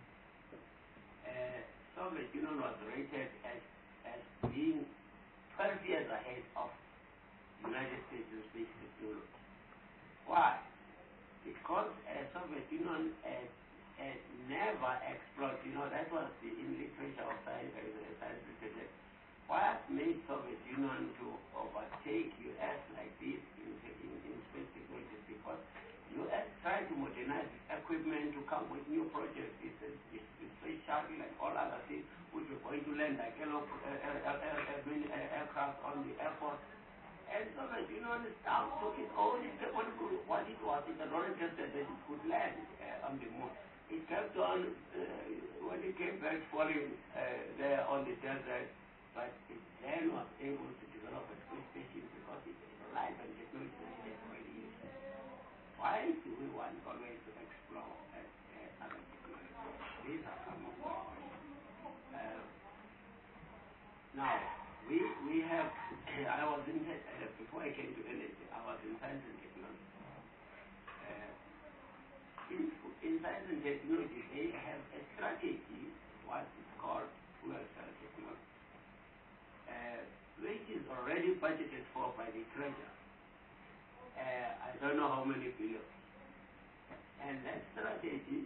Soviet Union was rated as being 12 years ahead of United States in space technology. Why? Because Soviet Union had never explored, that was in literature of science, literature. What made Soviet Union to overtake US like this in space technology? Because US tried to modernize equipment to come with new projects. It's space shuttle and all other things which were going to land like aircraft on the airport. And Soviet Union now took its own what it was. It had already tested that it could land on the moon. It kept on, when it came back falling there on the desert, but it then was able to develop a space station because it relied on technology that it had already used. Why do we want always to explore other technologies? These are some of the questions. Now, we have, I was in, before I came to energy, I was in science and technology. In science and technology, they have a strategy, what is called fuel cell technology, which is already budgeted for by the treasury. I don't know how many billions. And that strategy,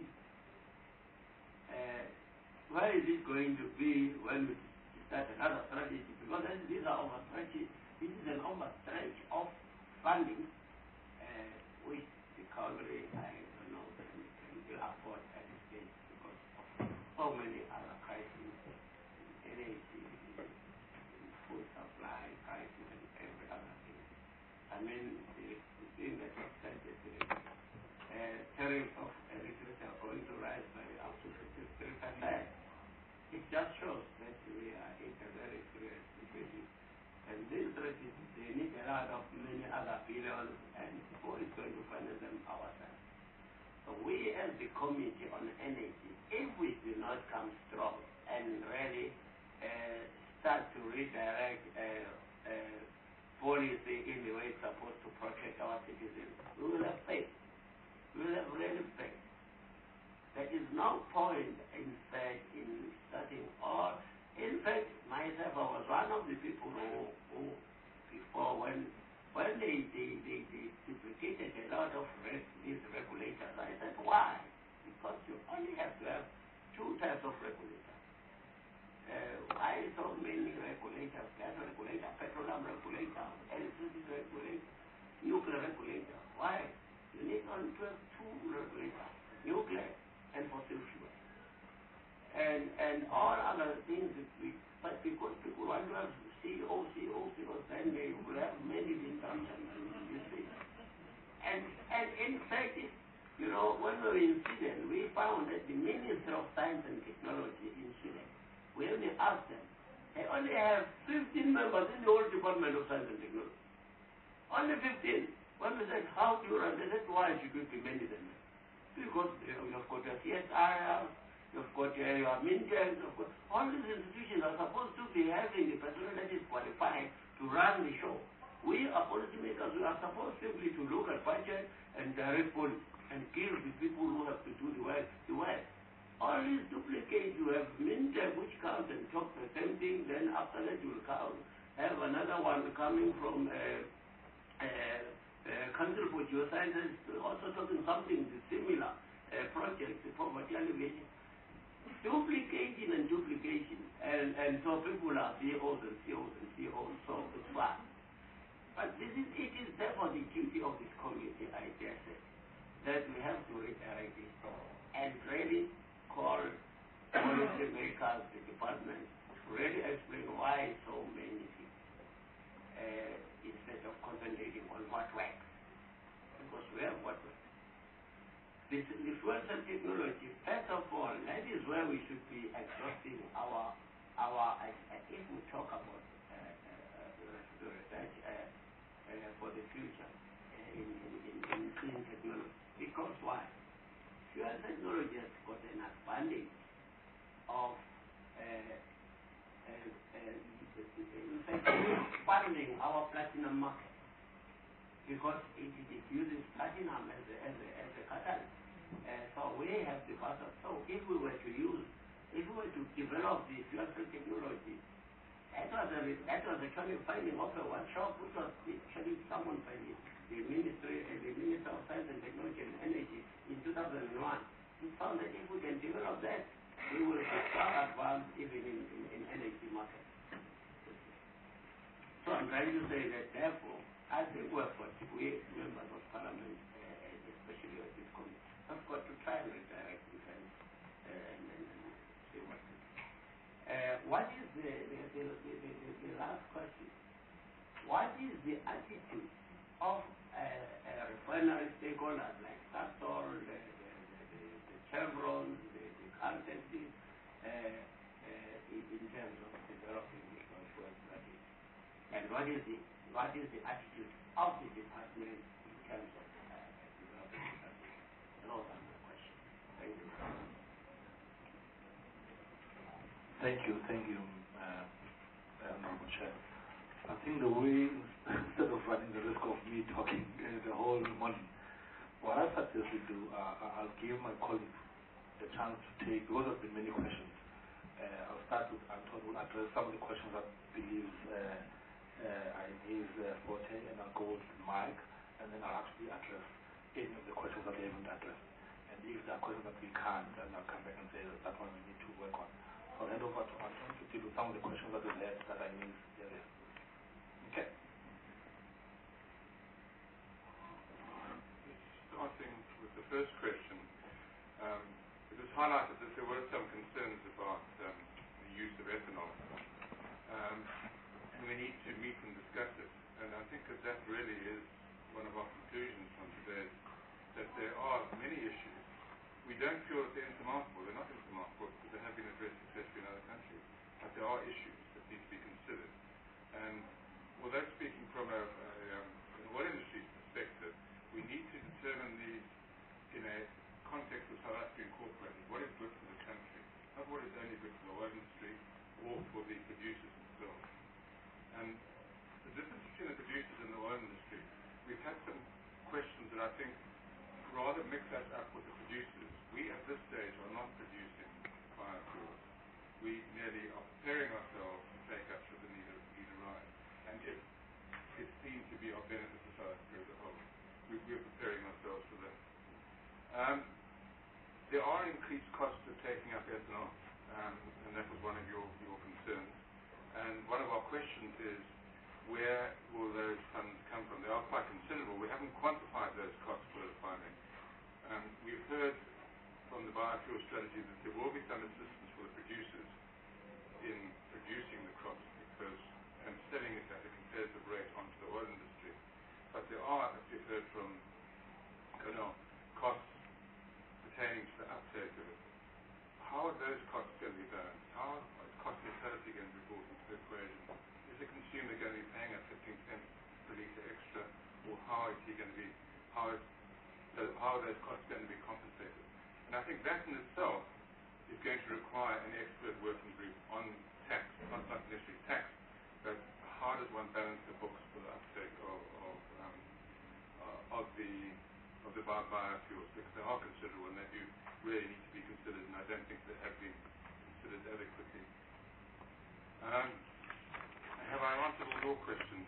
where is it going to be when we start another strategy? Because these are overstretches. This is an overstretch of funding, which the country, I don't know, can afford at this stage because of so many other crises, energy, food supply, crisis, and every other thing. I mean, the thing that was said yesterday, tariffs of electricity are going to rise by up to 53%. It just shows that we are in a very serious situation. And these strategies, they need a lot of many other billions, and who is going to finance them? Ourselves. So we as the Committee on Energy, if we do not come strong and really start to redirect policy in the way it's supposed to protect our citizens, we will have failed. We will have really failed. There is no point, in fact, in starting or, in fact, myself, I was one of the people who before, when they duplicated a lot of these regulators, I said, why? Because you only have to have two types of regulators. so many regulators, gas regulator, petroleum regulator, electricity regulator, nuclear regulator. Why? You need only to have two regulators, nuclear and fossil fuel. And all other things, but because people want to have CO, then they will have many injunctions, you see. And in fact, you know, when we were in Sweden, we found that the Minister of Science and Technology in Sweden, we only asked them, they only have 15 members in the whole Department of Science and Technology. Only 15. When we said, how do you run? They said, why should we be many than that? Because you've got your CSIR, you've got your Mintel, all these institutions are supposed to be having the personnel that is qualified to run the show. We are policymakers, we are supposed simply to look at budget and direct policy and give the people who have to do the work. All these duplicates, you have Mintel which comes and talks the same thing, then after that you will have another one coming from Council for Geosciences, also talking something similar, projects, poverty alleviation. Duplicating and duplication, and so people are CEOs and CEOs and CEOs, so it's fine. But it is therefore the duty of this committee, I dare say, that we have to reiterate this and really call policymakers, the department, to really explain why so many things, instead of concentrating on what works. Because we have what works. The fuel cell technology, first of all, that is where we should be exhausting our if we talk about research for the future in clean technology. Because why? Fuel technology has got an advantage of in fact, expanding our platinum market, because it uses platinum as a catalyst. So we have the buffer. So if we were to develop the fuel cell technology, that was actually finding of a workshop, which was actually someone by the Minister of Science and Technology and Energy in 2001. We found that if we can develop that, we will be far advanced even in energy market. So I'm trying to say that therefore, I think we members of Parliament, especially at this committee, have got to try and redirect defense and see what it is. What is the last question? What is the attitude of refinery stakeholders like Statoil, the Chevron, the Caltex, in terms of developing the fuel strategy? And what is the attitude of the department in terms of developing the strategy? Those are my questions. Thank you. Thank you, Honorable Chair. I think the way, instead of running the risk of me talking the whole morning, what I suggest we do, I'll give my colleagues the chance to take, because there have been many questions. I'll start with Anton, who will address some of the questions that believes I his forte, and I'll go to Mike, and then I'll actually address any of the questions that they haven't addressed. And if there are questions that we can't, then I'll come back and say that one we need to work on. So I'll hand over to Anton to deal with some of the questions that we had that I missed earlier. Okay. Starting with the first question, it was highlighted that there were some concerns about the use of ethanol. And we need to meet and discuss it. And I think that really is one of our conclusions from today, that there are many issues. We don't feel that they're insurmountable. They're not insurmountable because they have been addressed successfully in other countries. But there are issues that need to be considered. And although speaking from an oil industry perspective, we need to determine these in a context of South Africa Incorporated. What is good for the country? Not what is only good for the oil industry or for the producers themselves. And the difference between the producers and the oil industry, we've had some questions that I think rather mix us up with the producers. We at this stage are not producing biofuels. We merely are preparing ourselves to take up should the need arise. And if it's seen to be of benefit to South Africa as a whole, we're preparing ourselves for that. There are increased costs of taking up ethanol, and that was one of your concerns. is, where will those funds come from? They are quite considerable. We haven't quantified those costs for the farming. We've heard from the biofuel strategy that there will be some assistance for the producers in producing the crops and selling it at a competitive rate onto the oil industry. But there are, as you've heard from Colonel, costs pertaining to the uptake of it. How are those costs going to be balanced? How is cost neutrality going to be brought into the equation? Is the consumer going to be paying a 15 cents per litre extra, or how is he going to be? How are those costs going to be compensated? And I think that in itself is going to require an expert working group on tax, not necessarily tax, but how does one balance the books for the uptake of the biofuels, because they are considerable and they do really need to be considered, and I don't think they have been considered adequately. Have I answered all your questions?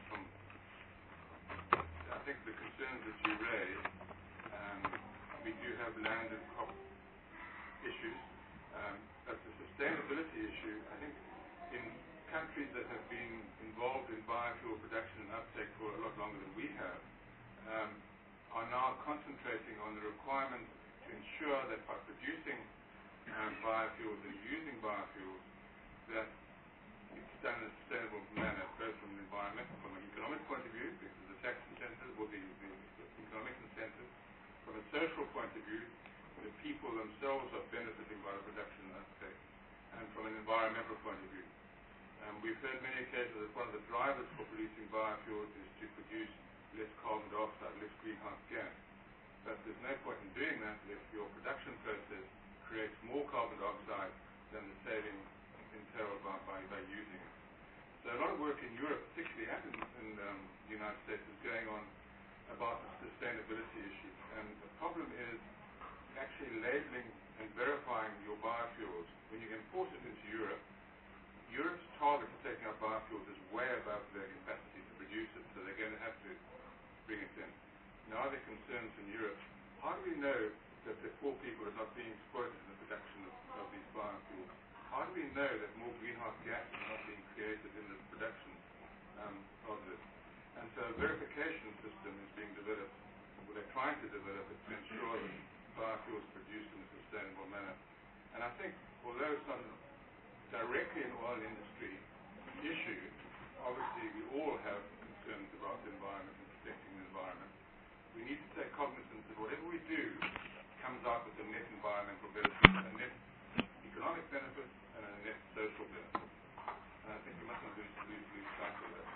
I think the concerns that you raised, we do have land and crop issues, but the sustainability issue, I think in countries that have been involved in biofuel production and uptake for a lot longer than we have, are now concentrating on the requirement to ensure that by producing biofuels and using biofuels, that it's done in a sustainable manner, both from an environmental, from an economic point of view, because the tax incentives will be the economic incentives. From a social point of view, the people themselves are benefiting by the production and uptake, and from an environmental point of view. We've heard many occasions that one of the drivers for producing biofuels is to produce less carbon dioxide, less greenhouse gas. But there's no point in doing that if your production process creates more carbon dioxide than the saving entailed by using it. So a lot of work in Europe, particularly, and in the United States, is going on about the sustainability issues. And the problem is actually labeling and verifying your biofuels. When you import it into Europe, Europe's target for taking out biofuels is way above their capacity to produce it, so they're going to have to bring it in. Now the concerns in Europe, how do we know that the poor people are not being exploited in the production of these biofuels? How do we know that more greenhouse gas is not being created in the production of this? And so a verification system is being developed, or they're trying to develop it, to ensure that biofuels are produced in a sustainable manner. And I think, although it's not directly an oil industry issue, obviously we all have concerns about the environment and protecting the environment. We need to take cognizance that whatever we do comes out with a net environmental benefit, a net economic benefit, and a net social benefit. And I think we mustn't lose sight of that.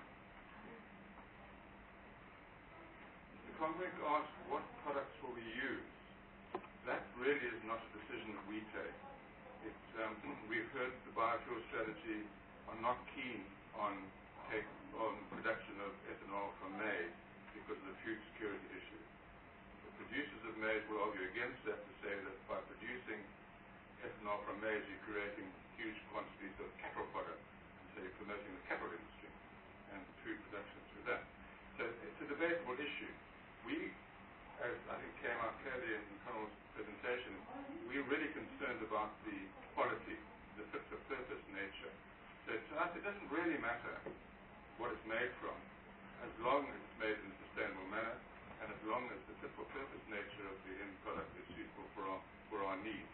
Mr. Combrink asked, what products will we use? That really is not a decision that we take. We've heard the biofuel strategy are not keen on production of ethanol from maize because of the food security issue. The producers of maize will argue against that, to say that by producing ethanol from maize, you're creating huge quantities of cattle product, and so you're promoting the cattle industry and food production through that. So it's a debatable issue. We, as I think came out clearly in Conal's presentation, we're really concerned about the quality, the fit-for-purpose nature. So to us, it doesn't really matter what it's made from, as long as it's made in a sustainable manner, and as long as the fit-for-purpose nature of the end product is suitable for our needs.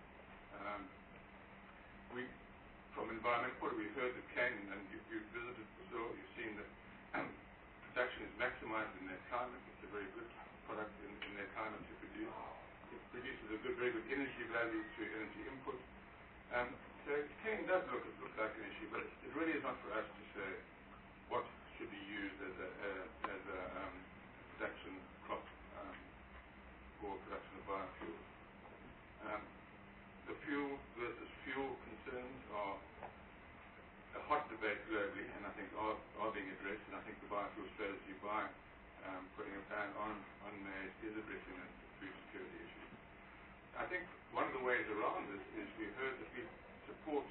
From environmental point of view, we've heard that Cain, and you've visited Brazil, you've seen that production is maximized in their climate. It's a very good product in their climate to produce. It produces a very good energy value to energy input. So cane does look like an issue, but it really is not for us to say what should be used as a production crop for production of biofuels. The fuel versus fuel concerns are a hot debate globally, and I think are being addressed, and I think the biofuel strategy by putting a ban on maize is addressing the food security issue. I think one of the ways around this is we heard that we support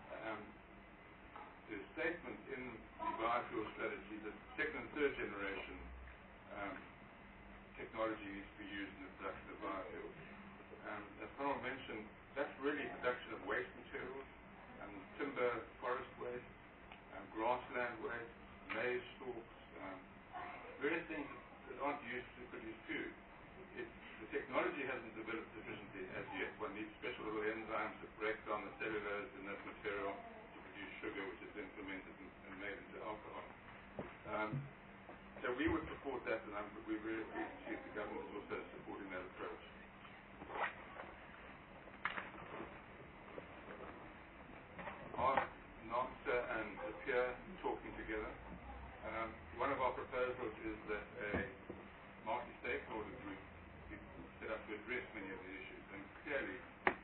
the statement in the biofuel strategy that second and third generation technology needs to be used in the production of biofuels. As Conal mentioned, that's really production of waste materials, timber, forest waste, grassland waste, So we would support that, and we're very pleased to see the government is also supporting that approach. Are NAMSA and SAPIA talking together? One of our proposals is that a multi-stakeholder group be set up to address many of the issues. And clearly,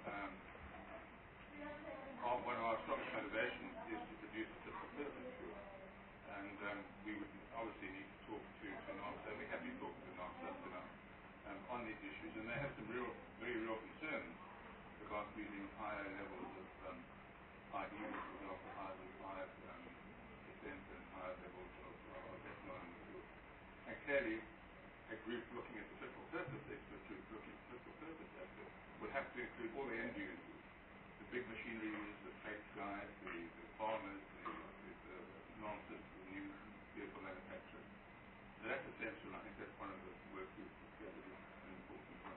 one of our strongest motivations is to produce a fit for purpose fuel. And we would obviously need to talk to NAMSA, and we're happy talking to NAMSA on these issues. And they have some very real concerns about using higher levels of high for example, higher percent and higher levels of ethanol in the fuel. And clearly, a group looking at the fit for purpose, expert group looking at the fit for purpose aspect, would have to include all the end users, the big machinery users, the freight guys, the farmers, the NAMSA, the new vehicle manufacturers. So that's essential. I think that's one of the work groups that is an important one.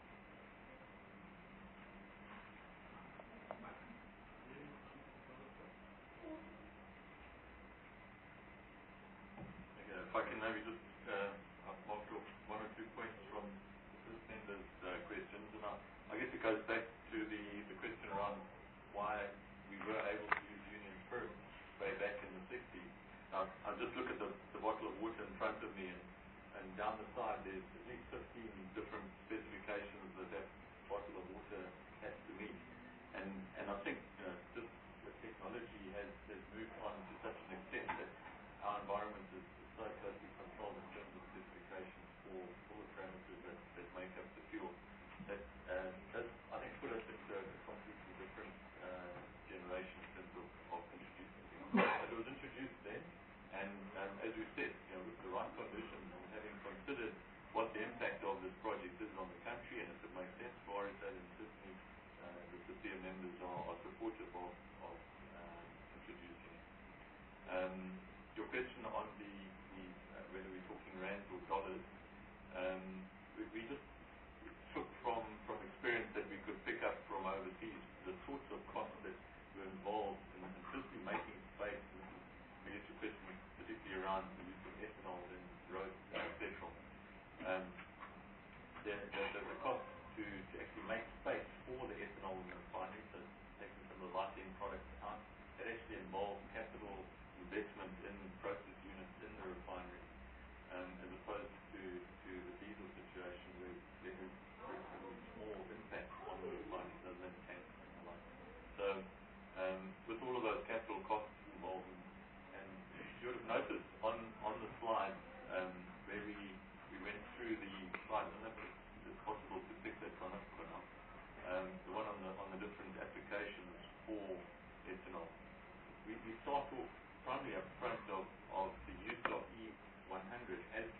If I can maybe just mark off one or two points from the first member's questions, and I guess it goes back to the question around why we were able to use union first way back in the 60s. I just look at the bottle of water in front of me, and down the side there's at least 15 different specifications that that bottle of water has to meet. And I think just the technology has moved on to such an extent that our environment is so closely controlled in terms of specifications for the parameters that make up the fuel that does, I think, put us into a completely different generation in terms of introducing things. It was introduced then, and as we said, with the right conditions and having considered what the impact of this project is on the country, and if it makes sense for us, then certainly the SAPIA members are supportive of introducing it. Your question on whether we're talking rands or dollars, we just took from experience that we could pick up from overseas the sorts of costs that were involved in simply making space. I guess your question was particularly around the use of ethanol in road petrol. The cost to actually make space for the ethanol in the refinery, so taking some of the light end products out, it actually involved capital investment in process units in the refinery, as opposed to the diesel situation where there is very small impact on the refinery, other than tanks and the like. So with all of those capital costs involved, and you would have noticed on the slide where we went through the slides, and if it's possible to pick that one up for now, the one on the different applications for ethanol. We start off primarily up front of the use of E100 as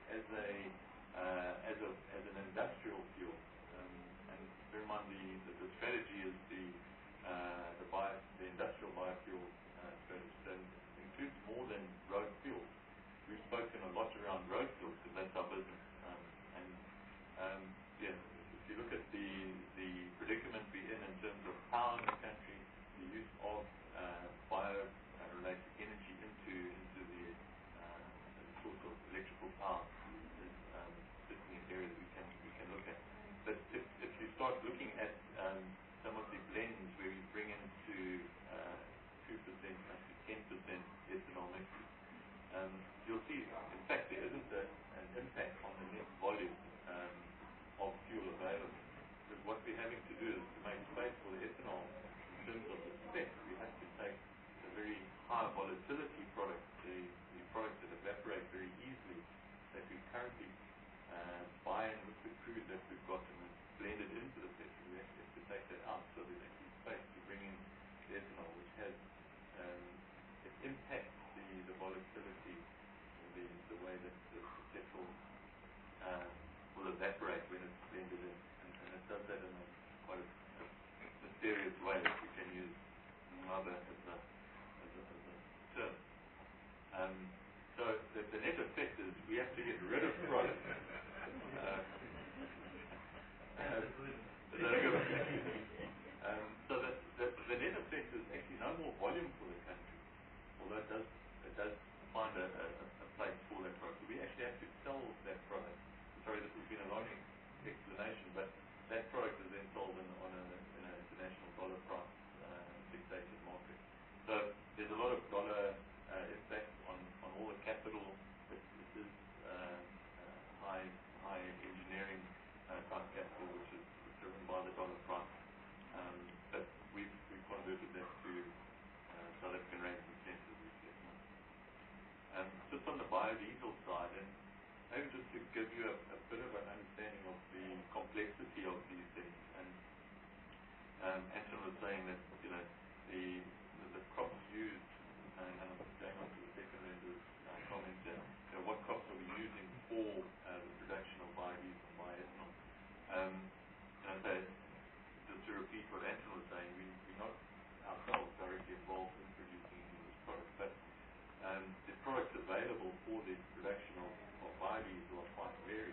an industrial fuel, and bear in mind the strategy is the industrial biofuel strategy, so it includes more than road fuel. We've spoken a lot around road fuel because that's our business, if you look at the predicament we're in terms of power in the country, the use of bio-related energy into the source of electrical power is certainly an area that we can look at. But if you start looking at some of the blends where we bring into 2% up to 10% ethanol mixes, you'll see, in fact, there isn't an impact on the net volume of fuel available. Because what we're having to do is to make space for the ethanol in terms of the spec. We have to take the very high volatility products, the products that evaporate very easily, that we currently buy in with the crude that we've got and blend it into the petrol. We actually have to take that out, so there's actually space to bring in the ethanol, which has it impacts the volatility, the way that the petrol will evaporate when it's blended in, and it does that in quite a mysterious way that we can use mother as a term. So the net effect is we have to get rid of products. So the net effect is actually no more volume for the country, although it does find a place for give you a bit of an understanding of the complexity of these things. And Anton was saying that, the crops used, and I'm going on to the second render's comment here, what crops are we using for the production of biodiesel and bioethanol? Just to repeat what Anton was saying, we're not ourselves directly involved in producing this product, but the products available for the production of biodiesel are quite varied.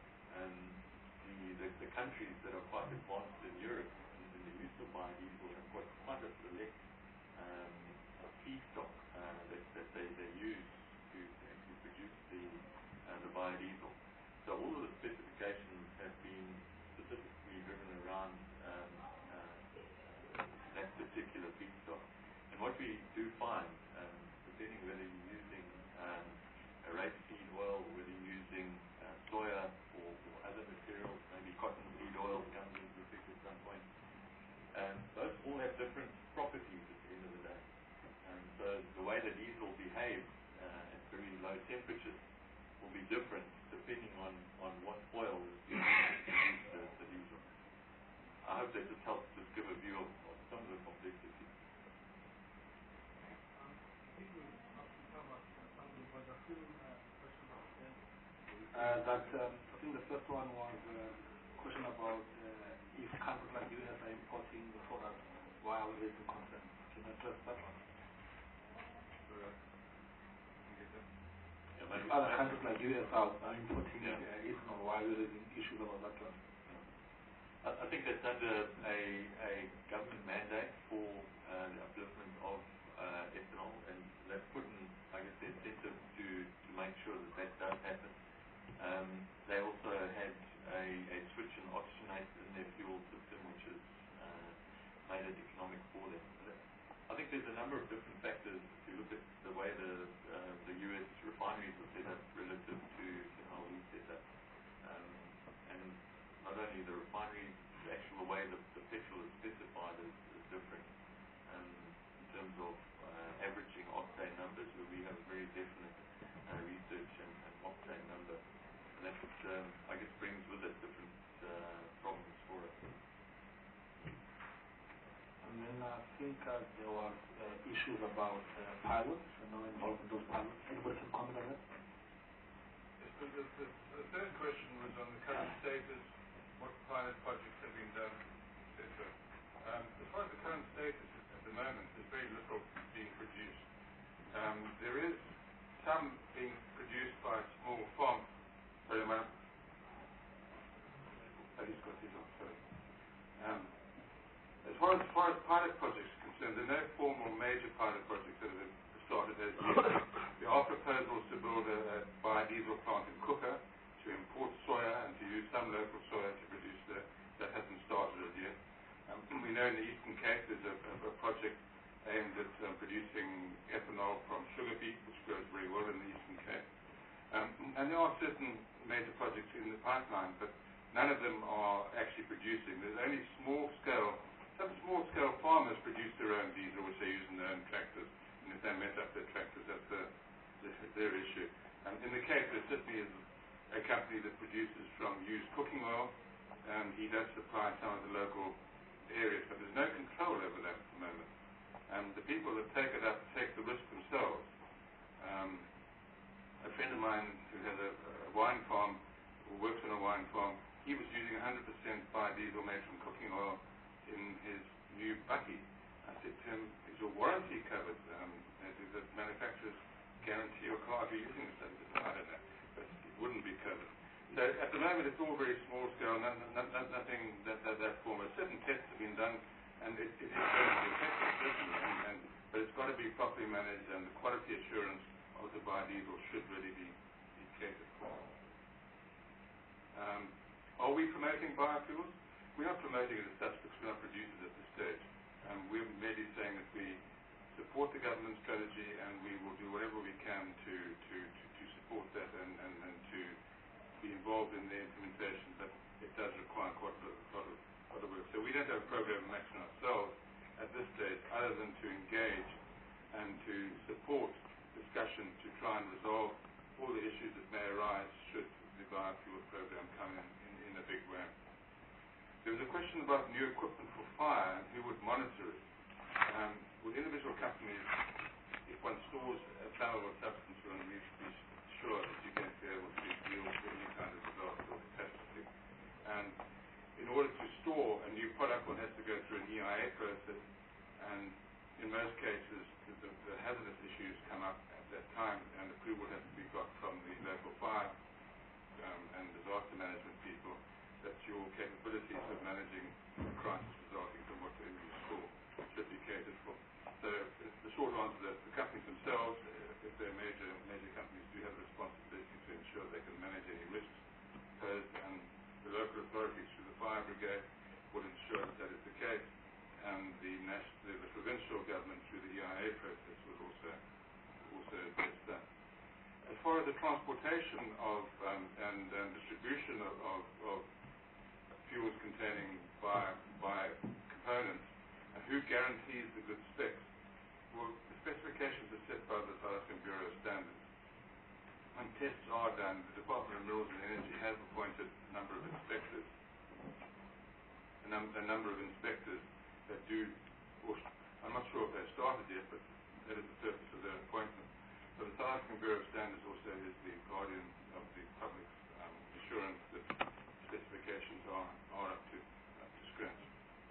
The countries that are quite advanced in Europe in the use of biodiesel have got quite a select feedstock that they use to produce the biodiesel. So all of the specifications have been specifically driven around that particular feedstock. And what we do find, depending whether you're using a rapeseed oil, whether you're using soya or other materials, maybe cotton seed oil comes into the picture at some point, those all have different properties at the end of the day. So the way the diesel behaves at very low temperatures will be different depending on what oil is being used to produce the diesel. I hope that just helps just give a view of some of the complexity. I think the first one was a question about if countries like US are importing the product, why are we raising concern? Can you address that one? Other countries like US are importing ethanol, why are we raising issues about that one? I think that's under a government mandate for the upliftment of ethanol, and they've put in, I guess, the incentive to make sure that does happen. They also had a switch and oxygenate in their fuel system, which has made it economic for them. I think there's a number of different factors if you look at the way the US refineries are set up relative to how we set up. And not only the refineries, the actual way the petrol is specified is different in terms of averaging octane numbers, where we have a very definite research and octane number. And that, I guess, brings with it different problems for us. And then I think there was issues about pilots and not involved in those pilots. Anybody can comment on that? Yes, the third question was on the current status, what pilot projects have been done, etc. As far as the current status at the moment, there's very little being produced. There is some being produced by small farms. Sorry, madam. As far as pilot projects are concerned, there are no formal major pilot projects that have started as yet. There are proposals to build a biodiesel plant in Kuka, to import soya and to use some local soya to produce that hasn't started as yet. We know in the Eastern Cape there's a project aimed at producing ethanol from sugar beet, which grows very well in the Eastern Cape. And there are certain major projects in the pipeline, but none of them are actually producing. There's only some small-scale farmers produce their own diesel, which they use in their own tractors. And if they mess up their tractors, that's their issue. In the Cape, there certainly is a company that produces from used cooking oil, and he does supply some of the local areas, but there's no control over that at the moment. The people that take it up take the risk themselves. A friend of mine who has a wine farm, who works on a wine farm, he was using 100% biodiesel made from cooking oil in his new bucky. I said to him, is your warranty covered? Do the manufacturers guarantee your car if you're using this? He said, I don't know, but it wouldn't be covered. So at the moment it's all very small scale, nothing that form. Certain tests have been done, and it is going to be effective, certainly, but it's got to be properly managed, and the quality assurance of the biodiesel should really be catered for. Are we promoting biofuels? We're not promoting it as such because we're not producers at this stage. We're merely saying that we support the government strategy, and we will do whatever we can to support that and to be involved in the implementation, but it does require quite a lot of work. So we don't have a program of action ourselves at this stage, other than to engage and to support discussion to try and resolve all the issues that may arise should the biofuel program come in a big way. There was a question about new equipment for fire and who would monitor it. With individual companies, if one stores a flammable substance, one needs to be sure that you're going to be able to deal with any kind of disaster or catastrophe. And in order to store a new product, one has to go through an EIA process, and in most cases, the hazardous issues come up at that time, and approval has to be got from the local fire and disaster management people that your capabilities of managing a crisis resulting from whatever you store should be catered for. So the short answer is that the companies themselves, if they're major companies, do have a responsibility to ensure they can manage any risks posed, and the local authorities through the fire brigade will ensure that is the case, and the provincial government through the EIA process will also address that. As far as the transportation of and distribution of fuels containing components, and who guarantees the good specs? Well, the specifications are set by the South African Bureau of Standards. When tests are done, the Department of Minerals and Energy has appointed a number of inspectors, that do, or I'm not sure if they've started yet, but that is the purpose of their appointment. So the South African Bureau of Standards also is the guardian of the public's assurance that specifications are up to scratch.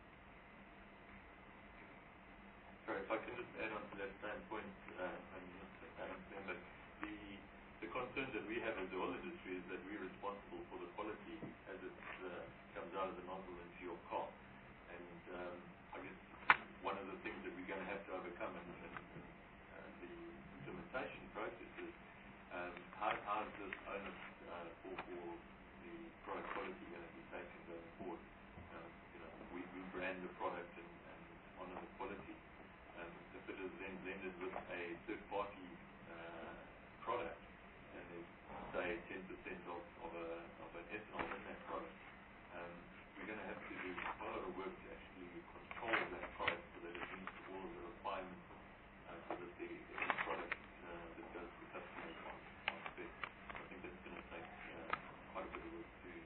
Sorry, if I can just add on to that same point, remember, the concern that we have as the oil industry is that we're responsible for the quality as it comes out of the nozzle into your car. And I guess one of the things that we're going to have to overcome in the implementation process is how is this onus for the product quality going to be taken going forward? We brand the product and honor the quality. If it is then blended with a third-party product, and there's, say, 10% of an ethanol in that product, we're going to have to do a lot of work to actually control that product so that it meets all of the requirements so that the end product that goes to customers on spec. I think that's going to take quite a bit of work to do.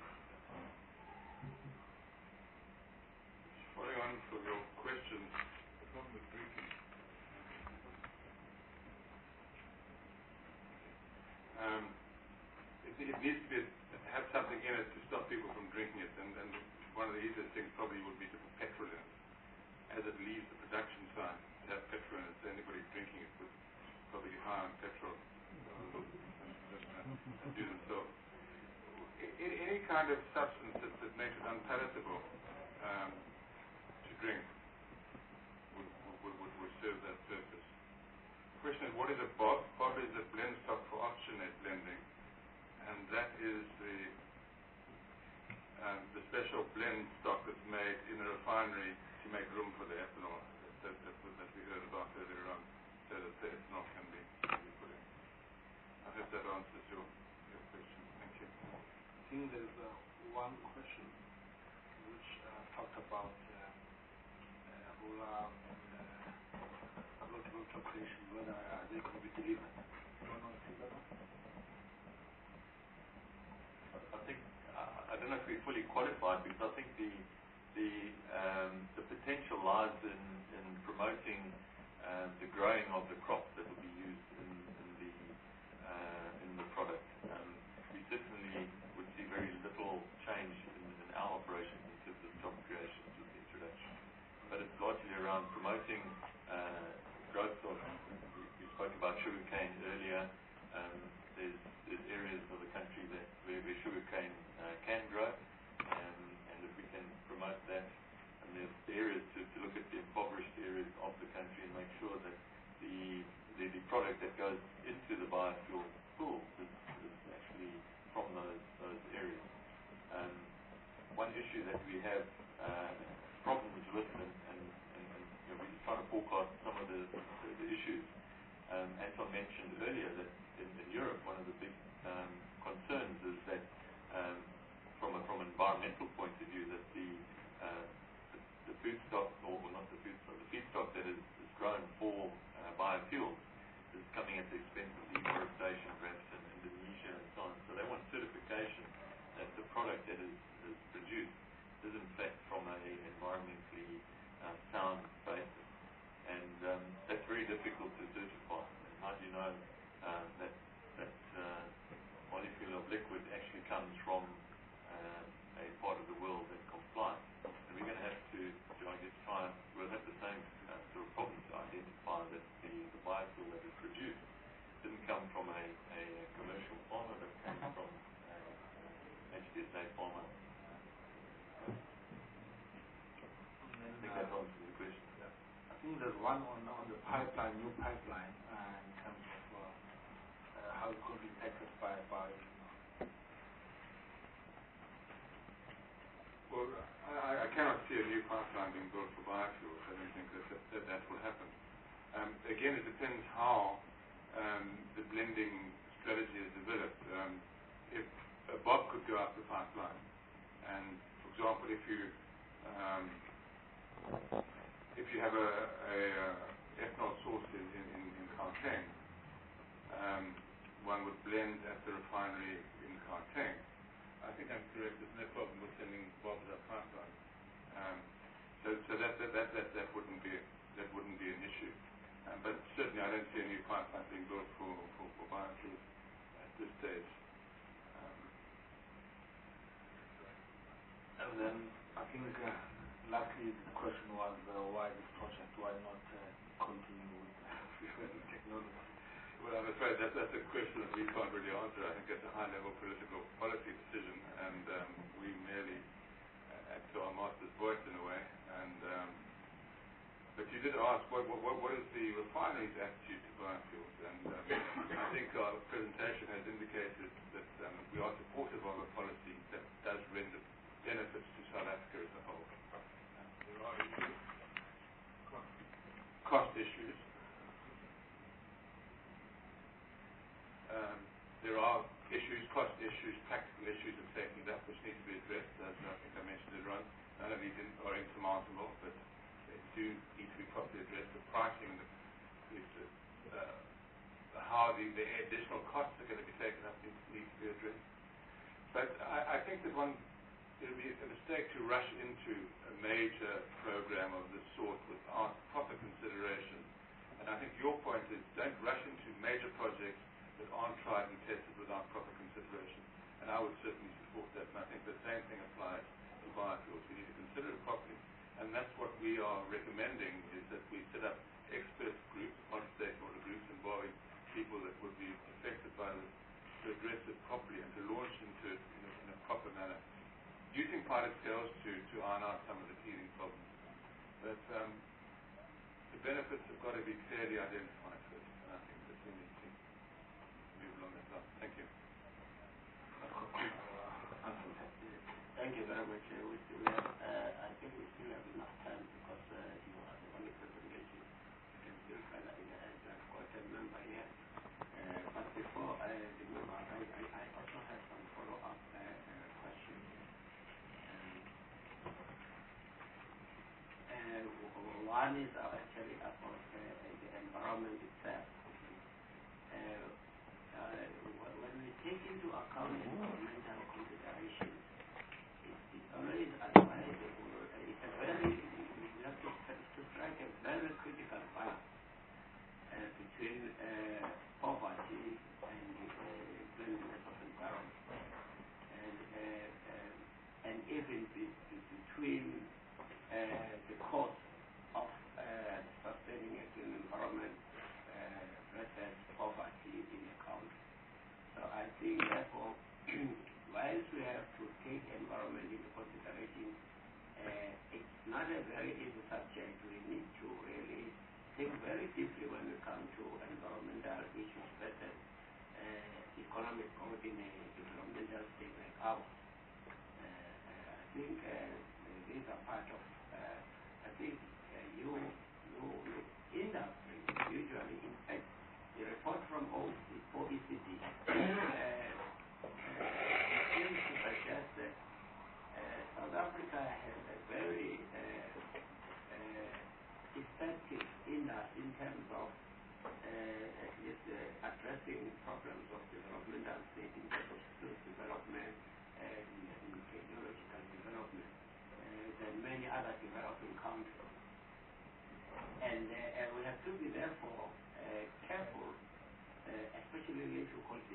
Following on from your questions, from the drinking. It needs to have something in it to stop people from drinking it, and one of the easiest things probably would be to put petrol in it. As it leaves the production site, to have petrol in it, so anybody drinking it would probably get high on petrol and do themselves. Any kind of substance that makes it unpalatable to drink would serve that purpose. The question is, what is a BOB? BOB is a blend stock for oxygenate blending, and that is the special blend stock that's made in a refinery to make room for the ethanol that we heard about earlier on, so that the ethanol can be put in. I hope that answers your question. Thank you. I think there's one question which talked about Ebola blood fluctuation, whether they could be delivered. You want to think about that? I don't know if we're fully qualified, because I think the potential lies in promoting the growing of the crop that will be used in the product. We certainly would see very little change in our operations in terms of job creation with the introduction. But it's largely around promoting growth of, we spoke about sugarcane earlier. There's areas of the country where sugarcane can grow, and if we can promote that, and there's areas to look at the impoverished areas of the country and make sure that the product that goes into the biofuel pool is actually from those areas. One issue that we have problems with, and we're just trying to forecast some of the issues. Anton mentioned earlier that in Europe, one of the big concerns is that from an environmental point of view, that the food stock, or not the food stock, the feedstock that is grown for biofuels is coming at the expense of deforestation, perhaps in Indonesia and so on. So they want certification shown that molecule of liquid actually comes from a part of the world that complies. And we're going to have to I guess, we'll have the same sort of problem to identify that the biofuel that is produced didn't come from a commercial farmer, but came from actually a safe farmer. I think that answers the question. I think there's one on the pipeline, new pipeline, in terms of how it could be impacted by Well, I cannot see a new pipeline being built for biofuels. I don't think that will happen. Again, it depends how the blending strategy is developed. If a Bob could go up the pipeline, and for example, if you have a ethanol source in Gauteng, one would blend at the refinery in Gauteng. I think I'm correct. There's no problem with sending Bob's up pipeline. So that wouldn't be an issue. But certainly, I don't see a new pipeline being built for biofuels at this stage. And then I think lastly the question was why this project? Why not continue with technology? Well, I'm afraid that's a question that we can't really answer. I think it's a high-level political policy decision, and we merely act to our master's voice in a way. But you did ask what is the refinery's attitude to biofuels, and I think our presentation has indicated that we are supportive of a policy that does render benefits to South Africa as a whole. There are issues, cost issues. There are issues, cost issues, practical issues of taking it up which need to be addressed. As I think I mentioned earlier on, none of these are insurmountable, but they do need to be properly addressed. The pricing, how the additional costs are going to be taken up need to be addressed. But I think that it would be a mistake to rush into a major program of this sort without proper consideration. And I think your point is don't rush into major projects that aren't tried and tested without proper consideration. And I would certainly support that, and I think the same thing applies to biofuels. We need to consider it properly, and that's what we are recommending, is that we set up expert groups, multi-stakeholder groups, involving people that would be affected by this, to address it properly and to launch into it in a proper manner, using pilot scales to iron out some of the teething problems. But the benefits have got to be clearly identified first, and I think that we need to move along that path. Thank you. Thank you very much. We still have, I think we still have enough time because you are the only presentation. You can still find out I've got a member here. But before I remember, I also have some follow-up questions. One is actually about the environment itself. When we take into account environmental considerations, it's always advisable. We have to strike a very critical balance between poverty and cleanliness of environment, and even between the cost of sustaining a clean environment versus poverty in a country. So I think therefore, whilst we have to take environment into consideration, it's not a very easy subject. We need to really think very deeply when we come to environmental issues versus economic growth in a developmental state like ours. I think these are part of, I think you industry usually, in fact, the report from OECD seems to suggest that South Africa has a very effective industry in terms of at least addressing problems of developmental state in terms of skills development and technological development than many other developing countries. And we have to be therefore careful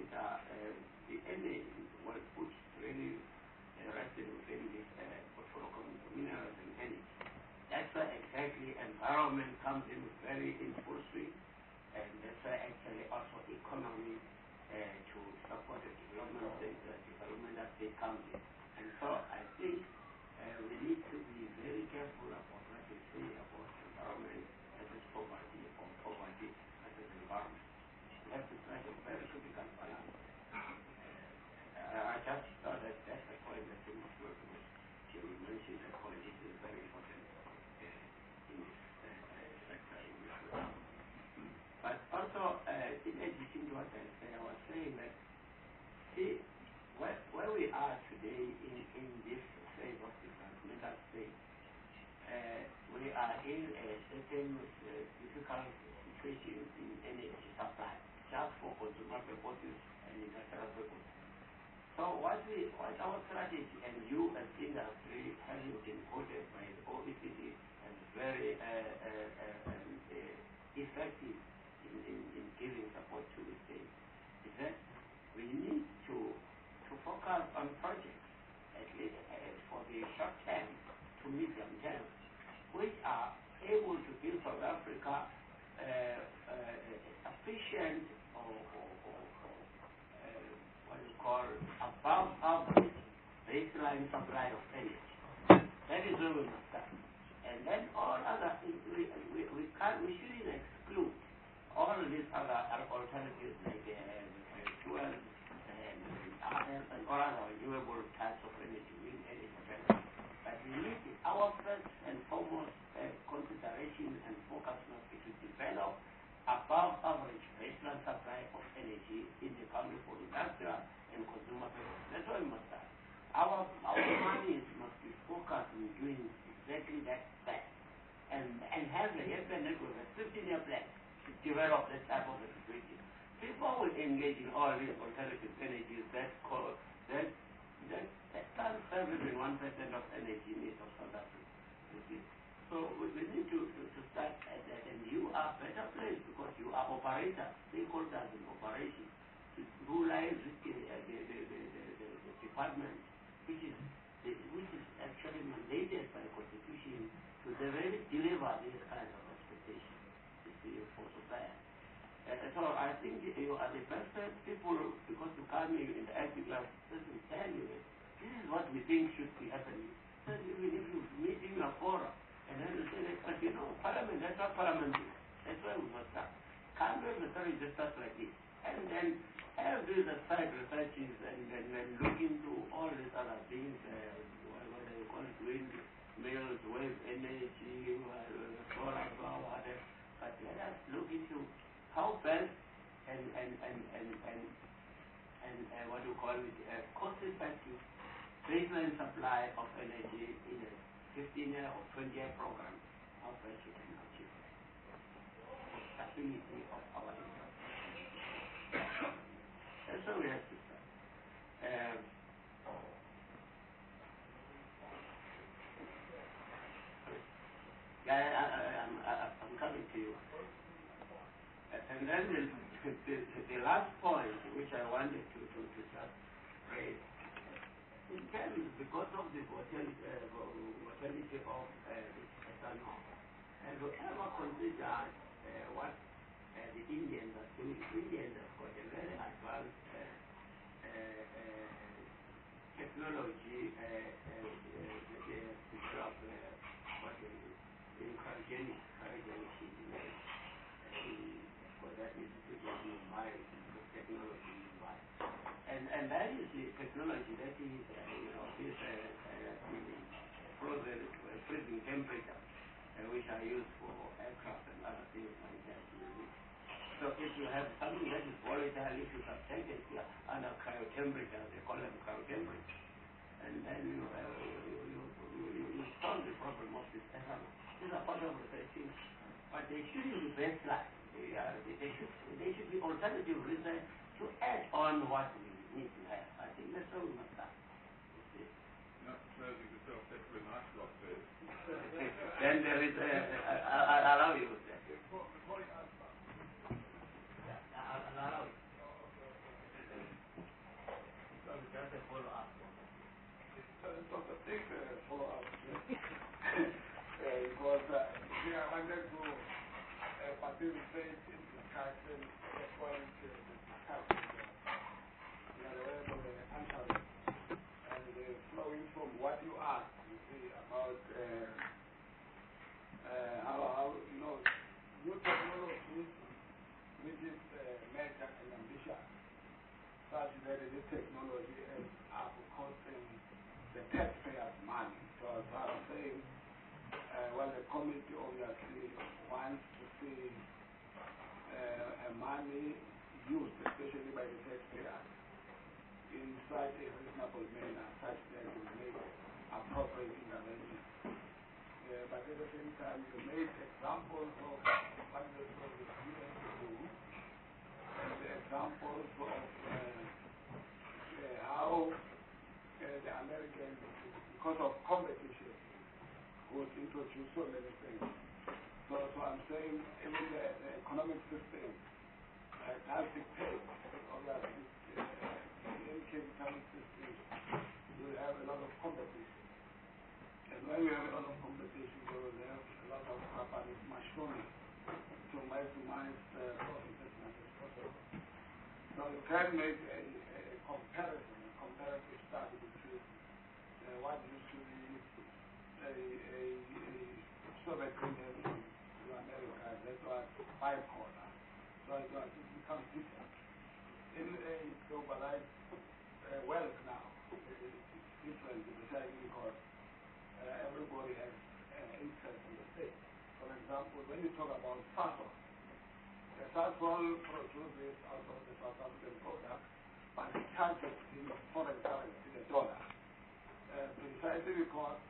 the energy was put really rested within this portfolio of minerals and energy. That's why exactly environment comes in very in full swing, and that's why actually also economy to support the development that they come in. And so I think we need to be very careful about what we say about environment as a poverty or poverty as an environment. We have to strike a very critical balance. I just thought that that's the point that you mentioned that politics is very important in this sector. But also, in addition to what I was saying that, see, where we are today in this phase of developmental stage, we are in a certain difficult situation in energy supply, just for consumer purposes and industrial purposes. So what our strategy, and you as industry having been quoted by the OECD as very effective in giving support to the state, is that we need to focus on projects, at least for the short term to medium term, which are able to give South Africa sufficient or what you call above average baseline supply of energy. That is where we must start. And then all other things, we shouldn't exclude all these other alternatives like fuel and all other renewable types of energy, wind energy, etc. But we need our first and foremost consideration and focus must be to develop above average baseline supply of energy in the country for industrial and consumer purposes. That's why we must start. Our money must be focused on doing exactly that and have a network, a 15-year plan to develop that type of activity. People will engage in all these alternative energies that can serve within 1% of energy needs of South Africa. You see? So we need to start at that, and you are better placed because you are operators, stakeholders in operation, who lies the department, which is actually mandated by the Constitution to deliver these kinds of expectations for society. So I think you are the best people, because you come in the active class, to tell you that this is what we think should be happening. So even if you meet in a forum, and then you say, but you know, Parliament, that's what Parliament is. That's why we must start. Can't have the story just start like this. And then have these side researches and look into all these other things, what they call it, wind mills, wave energy, solar power, whatever. But let us look into how best and what you call it, cost-effective baseline supply of energy in a 15-year or 20-year program, how best we can achieve stability of our infrastructure. That's what we have to start. I'm coming to you. And then the last point which I wanted to just raise, in terms, because of the volatility of this ethanol, have you ever considered what the Indians are doing? Indians have got a very advanced technology that they have developed what is cryogenic engineering. For that institute of Mumbai, technology in Mumbai. And that is the technology that is, this frozen freezing temperature, which are used for aircraft and other things like that. So if you have something that is volatile, if you subject it under cryotemperature, they call them cryotemperature, and then you solve the problem of this ethanol. These are part of the things, but they shouldn't be baseline. They should be alternative research to add on what we need to have. I think that's how we must start. Not closing the self, that's where nice lot is. Then there is I'll allow you that. I'll allow you. that this technology ends up costing the taxpayers money. So as I was saying, well, the committee obviously wants to see money used, especially by the taxpayers, in such a reasonable manner, such that we make appropriate intervention. But at the same time, you made examples of what the Soviet Union do, and the examples of how the Americans, because of competition, would introduce so many things. So I'm saying even the economic system does dictate, obviously, in capitalist systems, you have a lot of competition. And when you have a lot of competition, you will have a lot of companies machinery to maximize profit as much as possible. So you can make a comparison, a comparative study between what used to be a Soviet Union to America, that was 5 corners. So it becomes different. In a globalized wealth now, it's different precisely because everybody has an interest in the state. For example, when you talk about Sasol, the Sasol produces out of the South African product, but it charges in foreign currency, the dollar, precisely because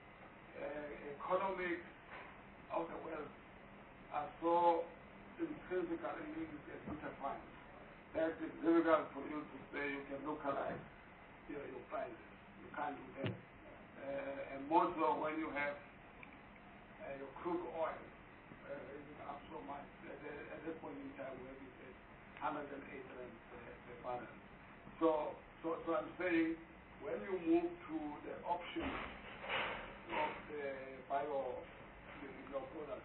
economics of the world are so intrinsically linked and intertwined that it's difficult for you to say you can localize your prices. You can't do that. And more so when you have your crude oil raising up so much at this point in time where it is 108 rand per barrel. So I'm saying when you move to the option of the your product,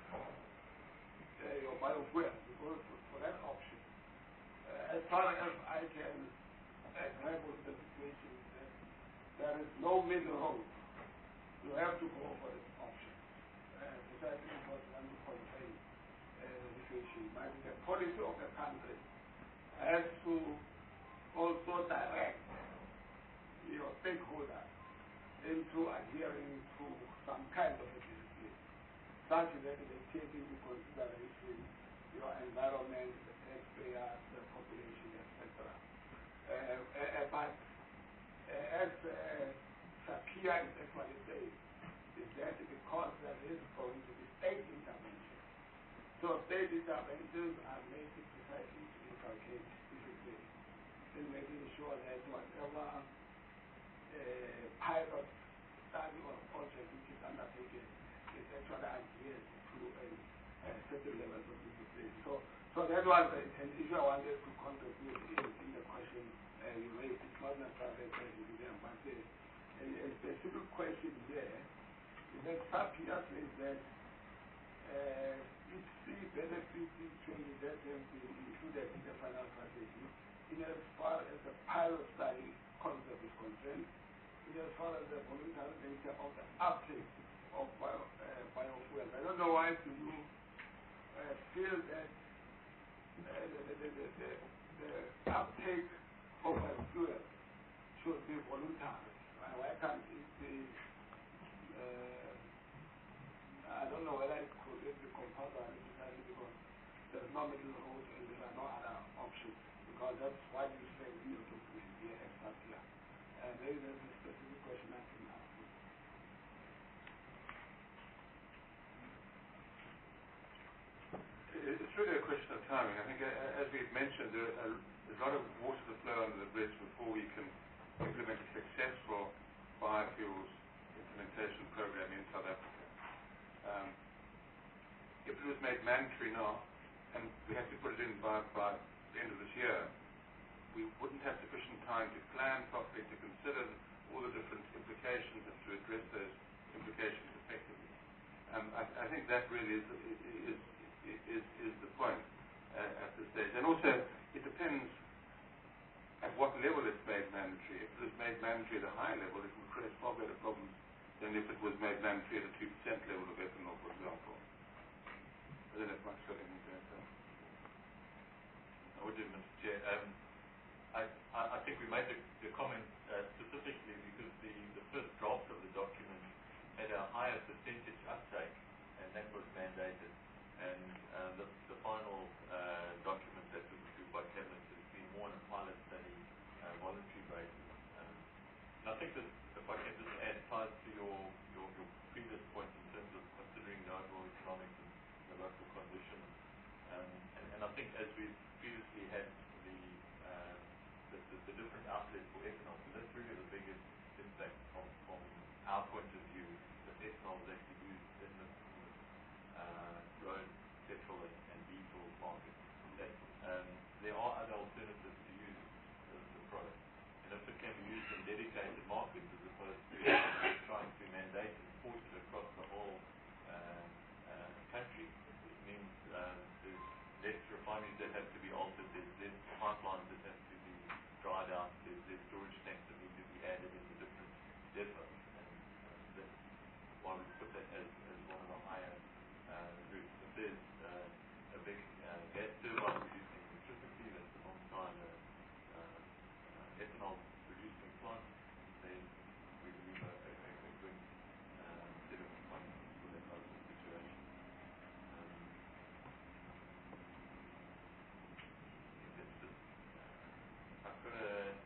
your biofuel, because for that option, as far as I can grapple with the situation, that there is no middle road. You have to go for this option. Precisely because you want to contain the situation. But the policy of the country has to also direct your stakeholders into adhering to some kind of a discipline, such that they take into consideration your environment, the taxpayers, the population, etc. But as Sapia is actually saying, is that because there is going to be state intervention. So state interventions are made precisely to inculcate discipline in making sure that whatever pilot study or project which is undertaken is actually adhered to a certain level of discipline. So that was an issue I wanted to contribute in the question you raised. It's not necessarily a question to them, but a specific question there is that Sapia says that if the benefits changes that have been included in the final strategy, in as far as the pilot study concept is concerned, in as far as the voluntary nature of the uptake of biofuel. I don't know why do you feel that the uptake of biofuel should be voluntary. Why can't it be, I don't know whether it could be compulsory because there's no middle road and there are no other options, because that's why you say we need to be here extra clear. Maybe there's a specific question I can ask you. It's really a question of timing. I think, as we've mentioned, there's a lot of water to flow under the bridge before we can implement a successful biofuels implementation program in South Africa. If it was made mandatory now, and we had to put it in by the end of this year, we wouldn't have sufficient time to plan properly, to consider all the different implications and to address those implications effectively. I think that really is the point at this stage. And also, it depends at what level it's made mandatory. If it was made mandatory at a high level, it would create far better problems than if it was made mandatory at a 2% level of ethanol, for example. I don't know if Mike's got anything to say. I would do, Mr. Chair. I think we made the comment specifically because the first draft of the document had a higher percentage uptake, and that was mandated. And the final document that was approved by Cabinet has been more on a pilot study, voluntary basis. And I think that if I can just add, ties to your previous point in terms of considering the overall economics and the local conditions. And I think as we've previously had the different outlets for ethanol, so that's really the biggest impact from our point of view, that ethanol is actually used in the road, petrol and diesel market. That there are other alternatives to use the product. And if it can be used in dedicated markets as opposed to trying to mandate and force it across the whole country, it means there's less refineries that have to be altered, there's less pipelines that have to be dried out, there's less storage tanks that need to be added in the different depots. And that's why we put that as one of the higher routes. If there's a big gas turbine producing electricity that's alongside ethanol producing plant, then we believe a good set of funds for that local situation. I've got a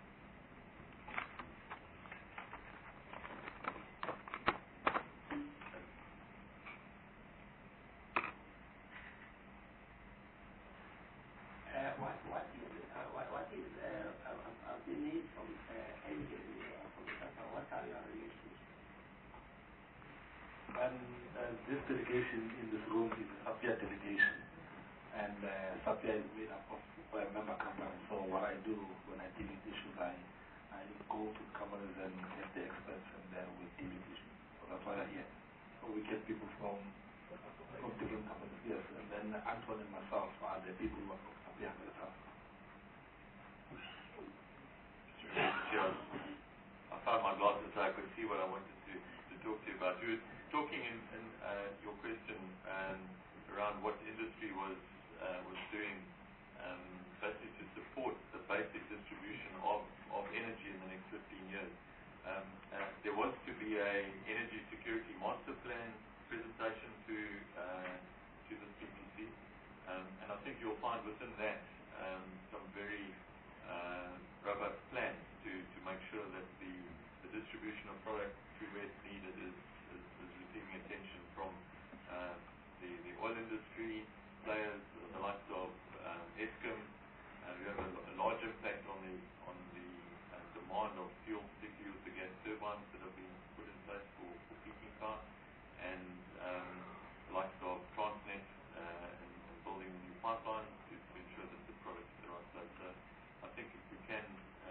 what is the need from engine from Qatar? What are your relations? This delegation in this room is the SAPIA delegation, and SAPIA is made up of member companies. So what I do when I deal with issues, I go to companies and get the experts, and then we deal with issues. So that's why I'm here. So we get people from different companies, yes. And then Antoine and myself are the people who are from SAPIA itself. I found my glasses so I could see what I wanted to talk to you about. You were talking in your question around what industry was doing basically to support the basic distribution of energy in the next 15 years. There was to be a energy security master plan presentation to the CPC, and I think you'll find within that some very robust plans to make sure that the distribution of product to where it's needed is receiving attention from the oil industry players, the likes of Eskom. We have a large impact on the demand of fuel, particularly with the gas turbines that have been put in place for peaking power, and the likes of Transnet and building new pipelines to ensure that the product is the right place. So I think if we can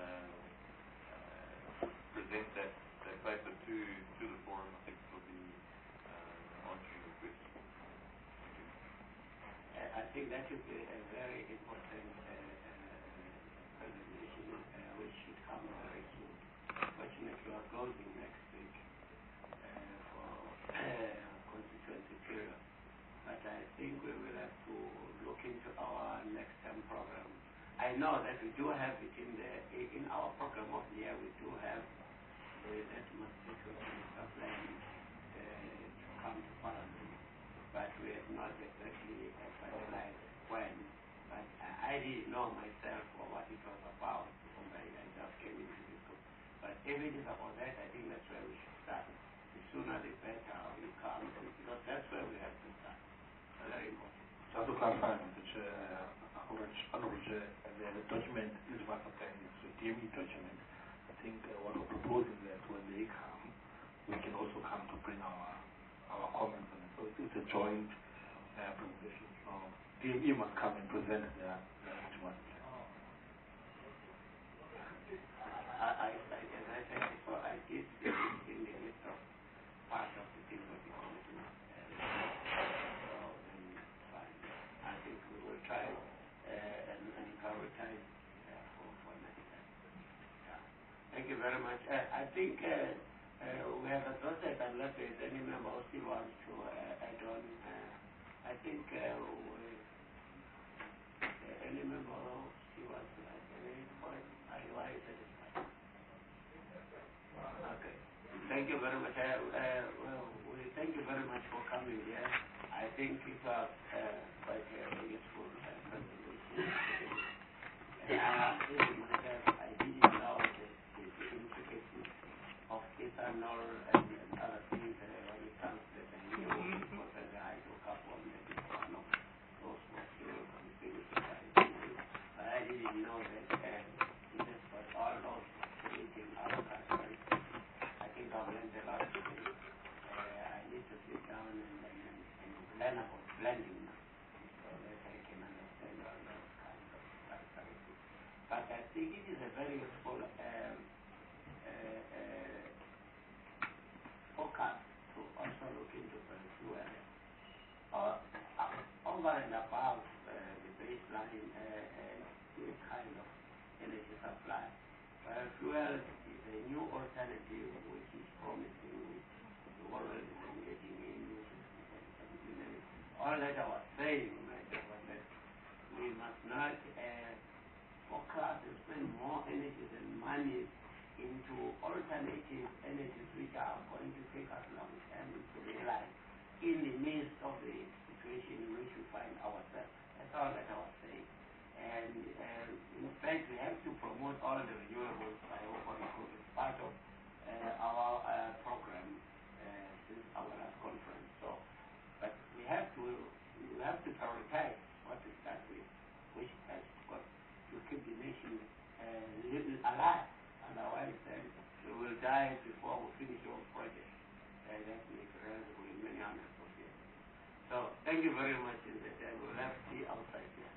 present that paper to the forum, I think it will be answering the question. Thank you. I think that would be a very important presentation which should come very soon. Fortunately, we are closing next week for constituency period. But I think we will have to look into our next term program. I know that we do have it in our program of the year, we do have that master plan to come to Parliament, but we have not exactly finalized when. But I didn't know myself what it was about. I just came into this group. But if it is about that, I think that's where we should start. The sooner the better you come, because that's where we have to start. Very important. Just to clarify, Mr. Chair, the document is master plan, it's a DME document. I think what we're proposing that when they come, we can also come to bring our comments on it. So it's a joint presentation. So DME must come and present their master plan. As I said before, I did see it in the list of part of the things of the committee. I think we will try and prioritize for next time. Yeah. Thank you very much. I think we have exhausted unless there is any member who still wants to add on. I think any member who still wants to add any point. Thank you very much. We thank you very much for coming here. I think it was quite a useful presentation. Even myself, I didn't know the implications of ethanol and other things when it comes to the new important hydrocarbon that is one of those materials and things that I didn't. But I didn't know that this was all those creating our country. I think I've learned a lot today. I need to sit down and learn about blending now, so that I can understand all those kinds of characteristics. But I think it is a very useful focus to also look into fuel over and above the baseline kind of energy supply. Fuel is a new alternative which is promising. The world is engaging in implementing. All that I was saying was that we must not focus and spend more energy and money into alternative energies which are going to take us long term to realize in the midst of the situation in which we find ourselves. That's all that I was saying. And in fact, we have to promote all the renewables by open because it's part of our program since our last conference. So, but we have to prioritize what we start with, which has got to keep the nation alive. Otherwise, then we will die before we finish our project. That makes sense with many hundreds of years. So, thank you very much. We'll have to see outside here.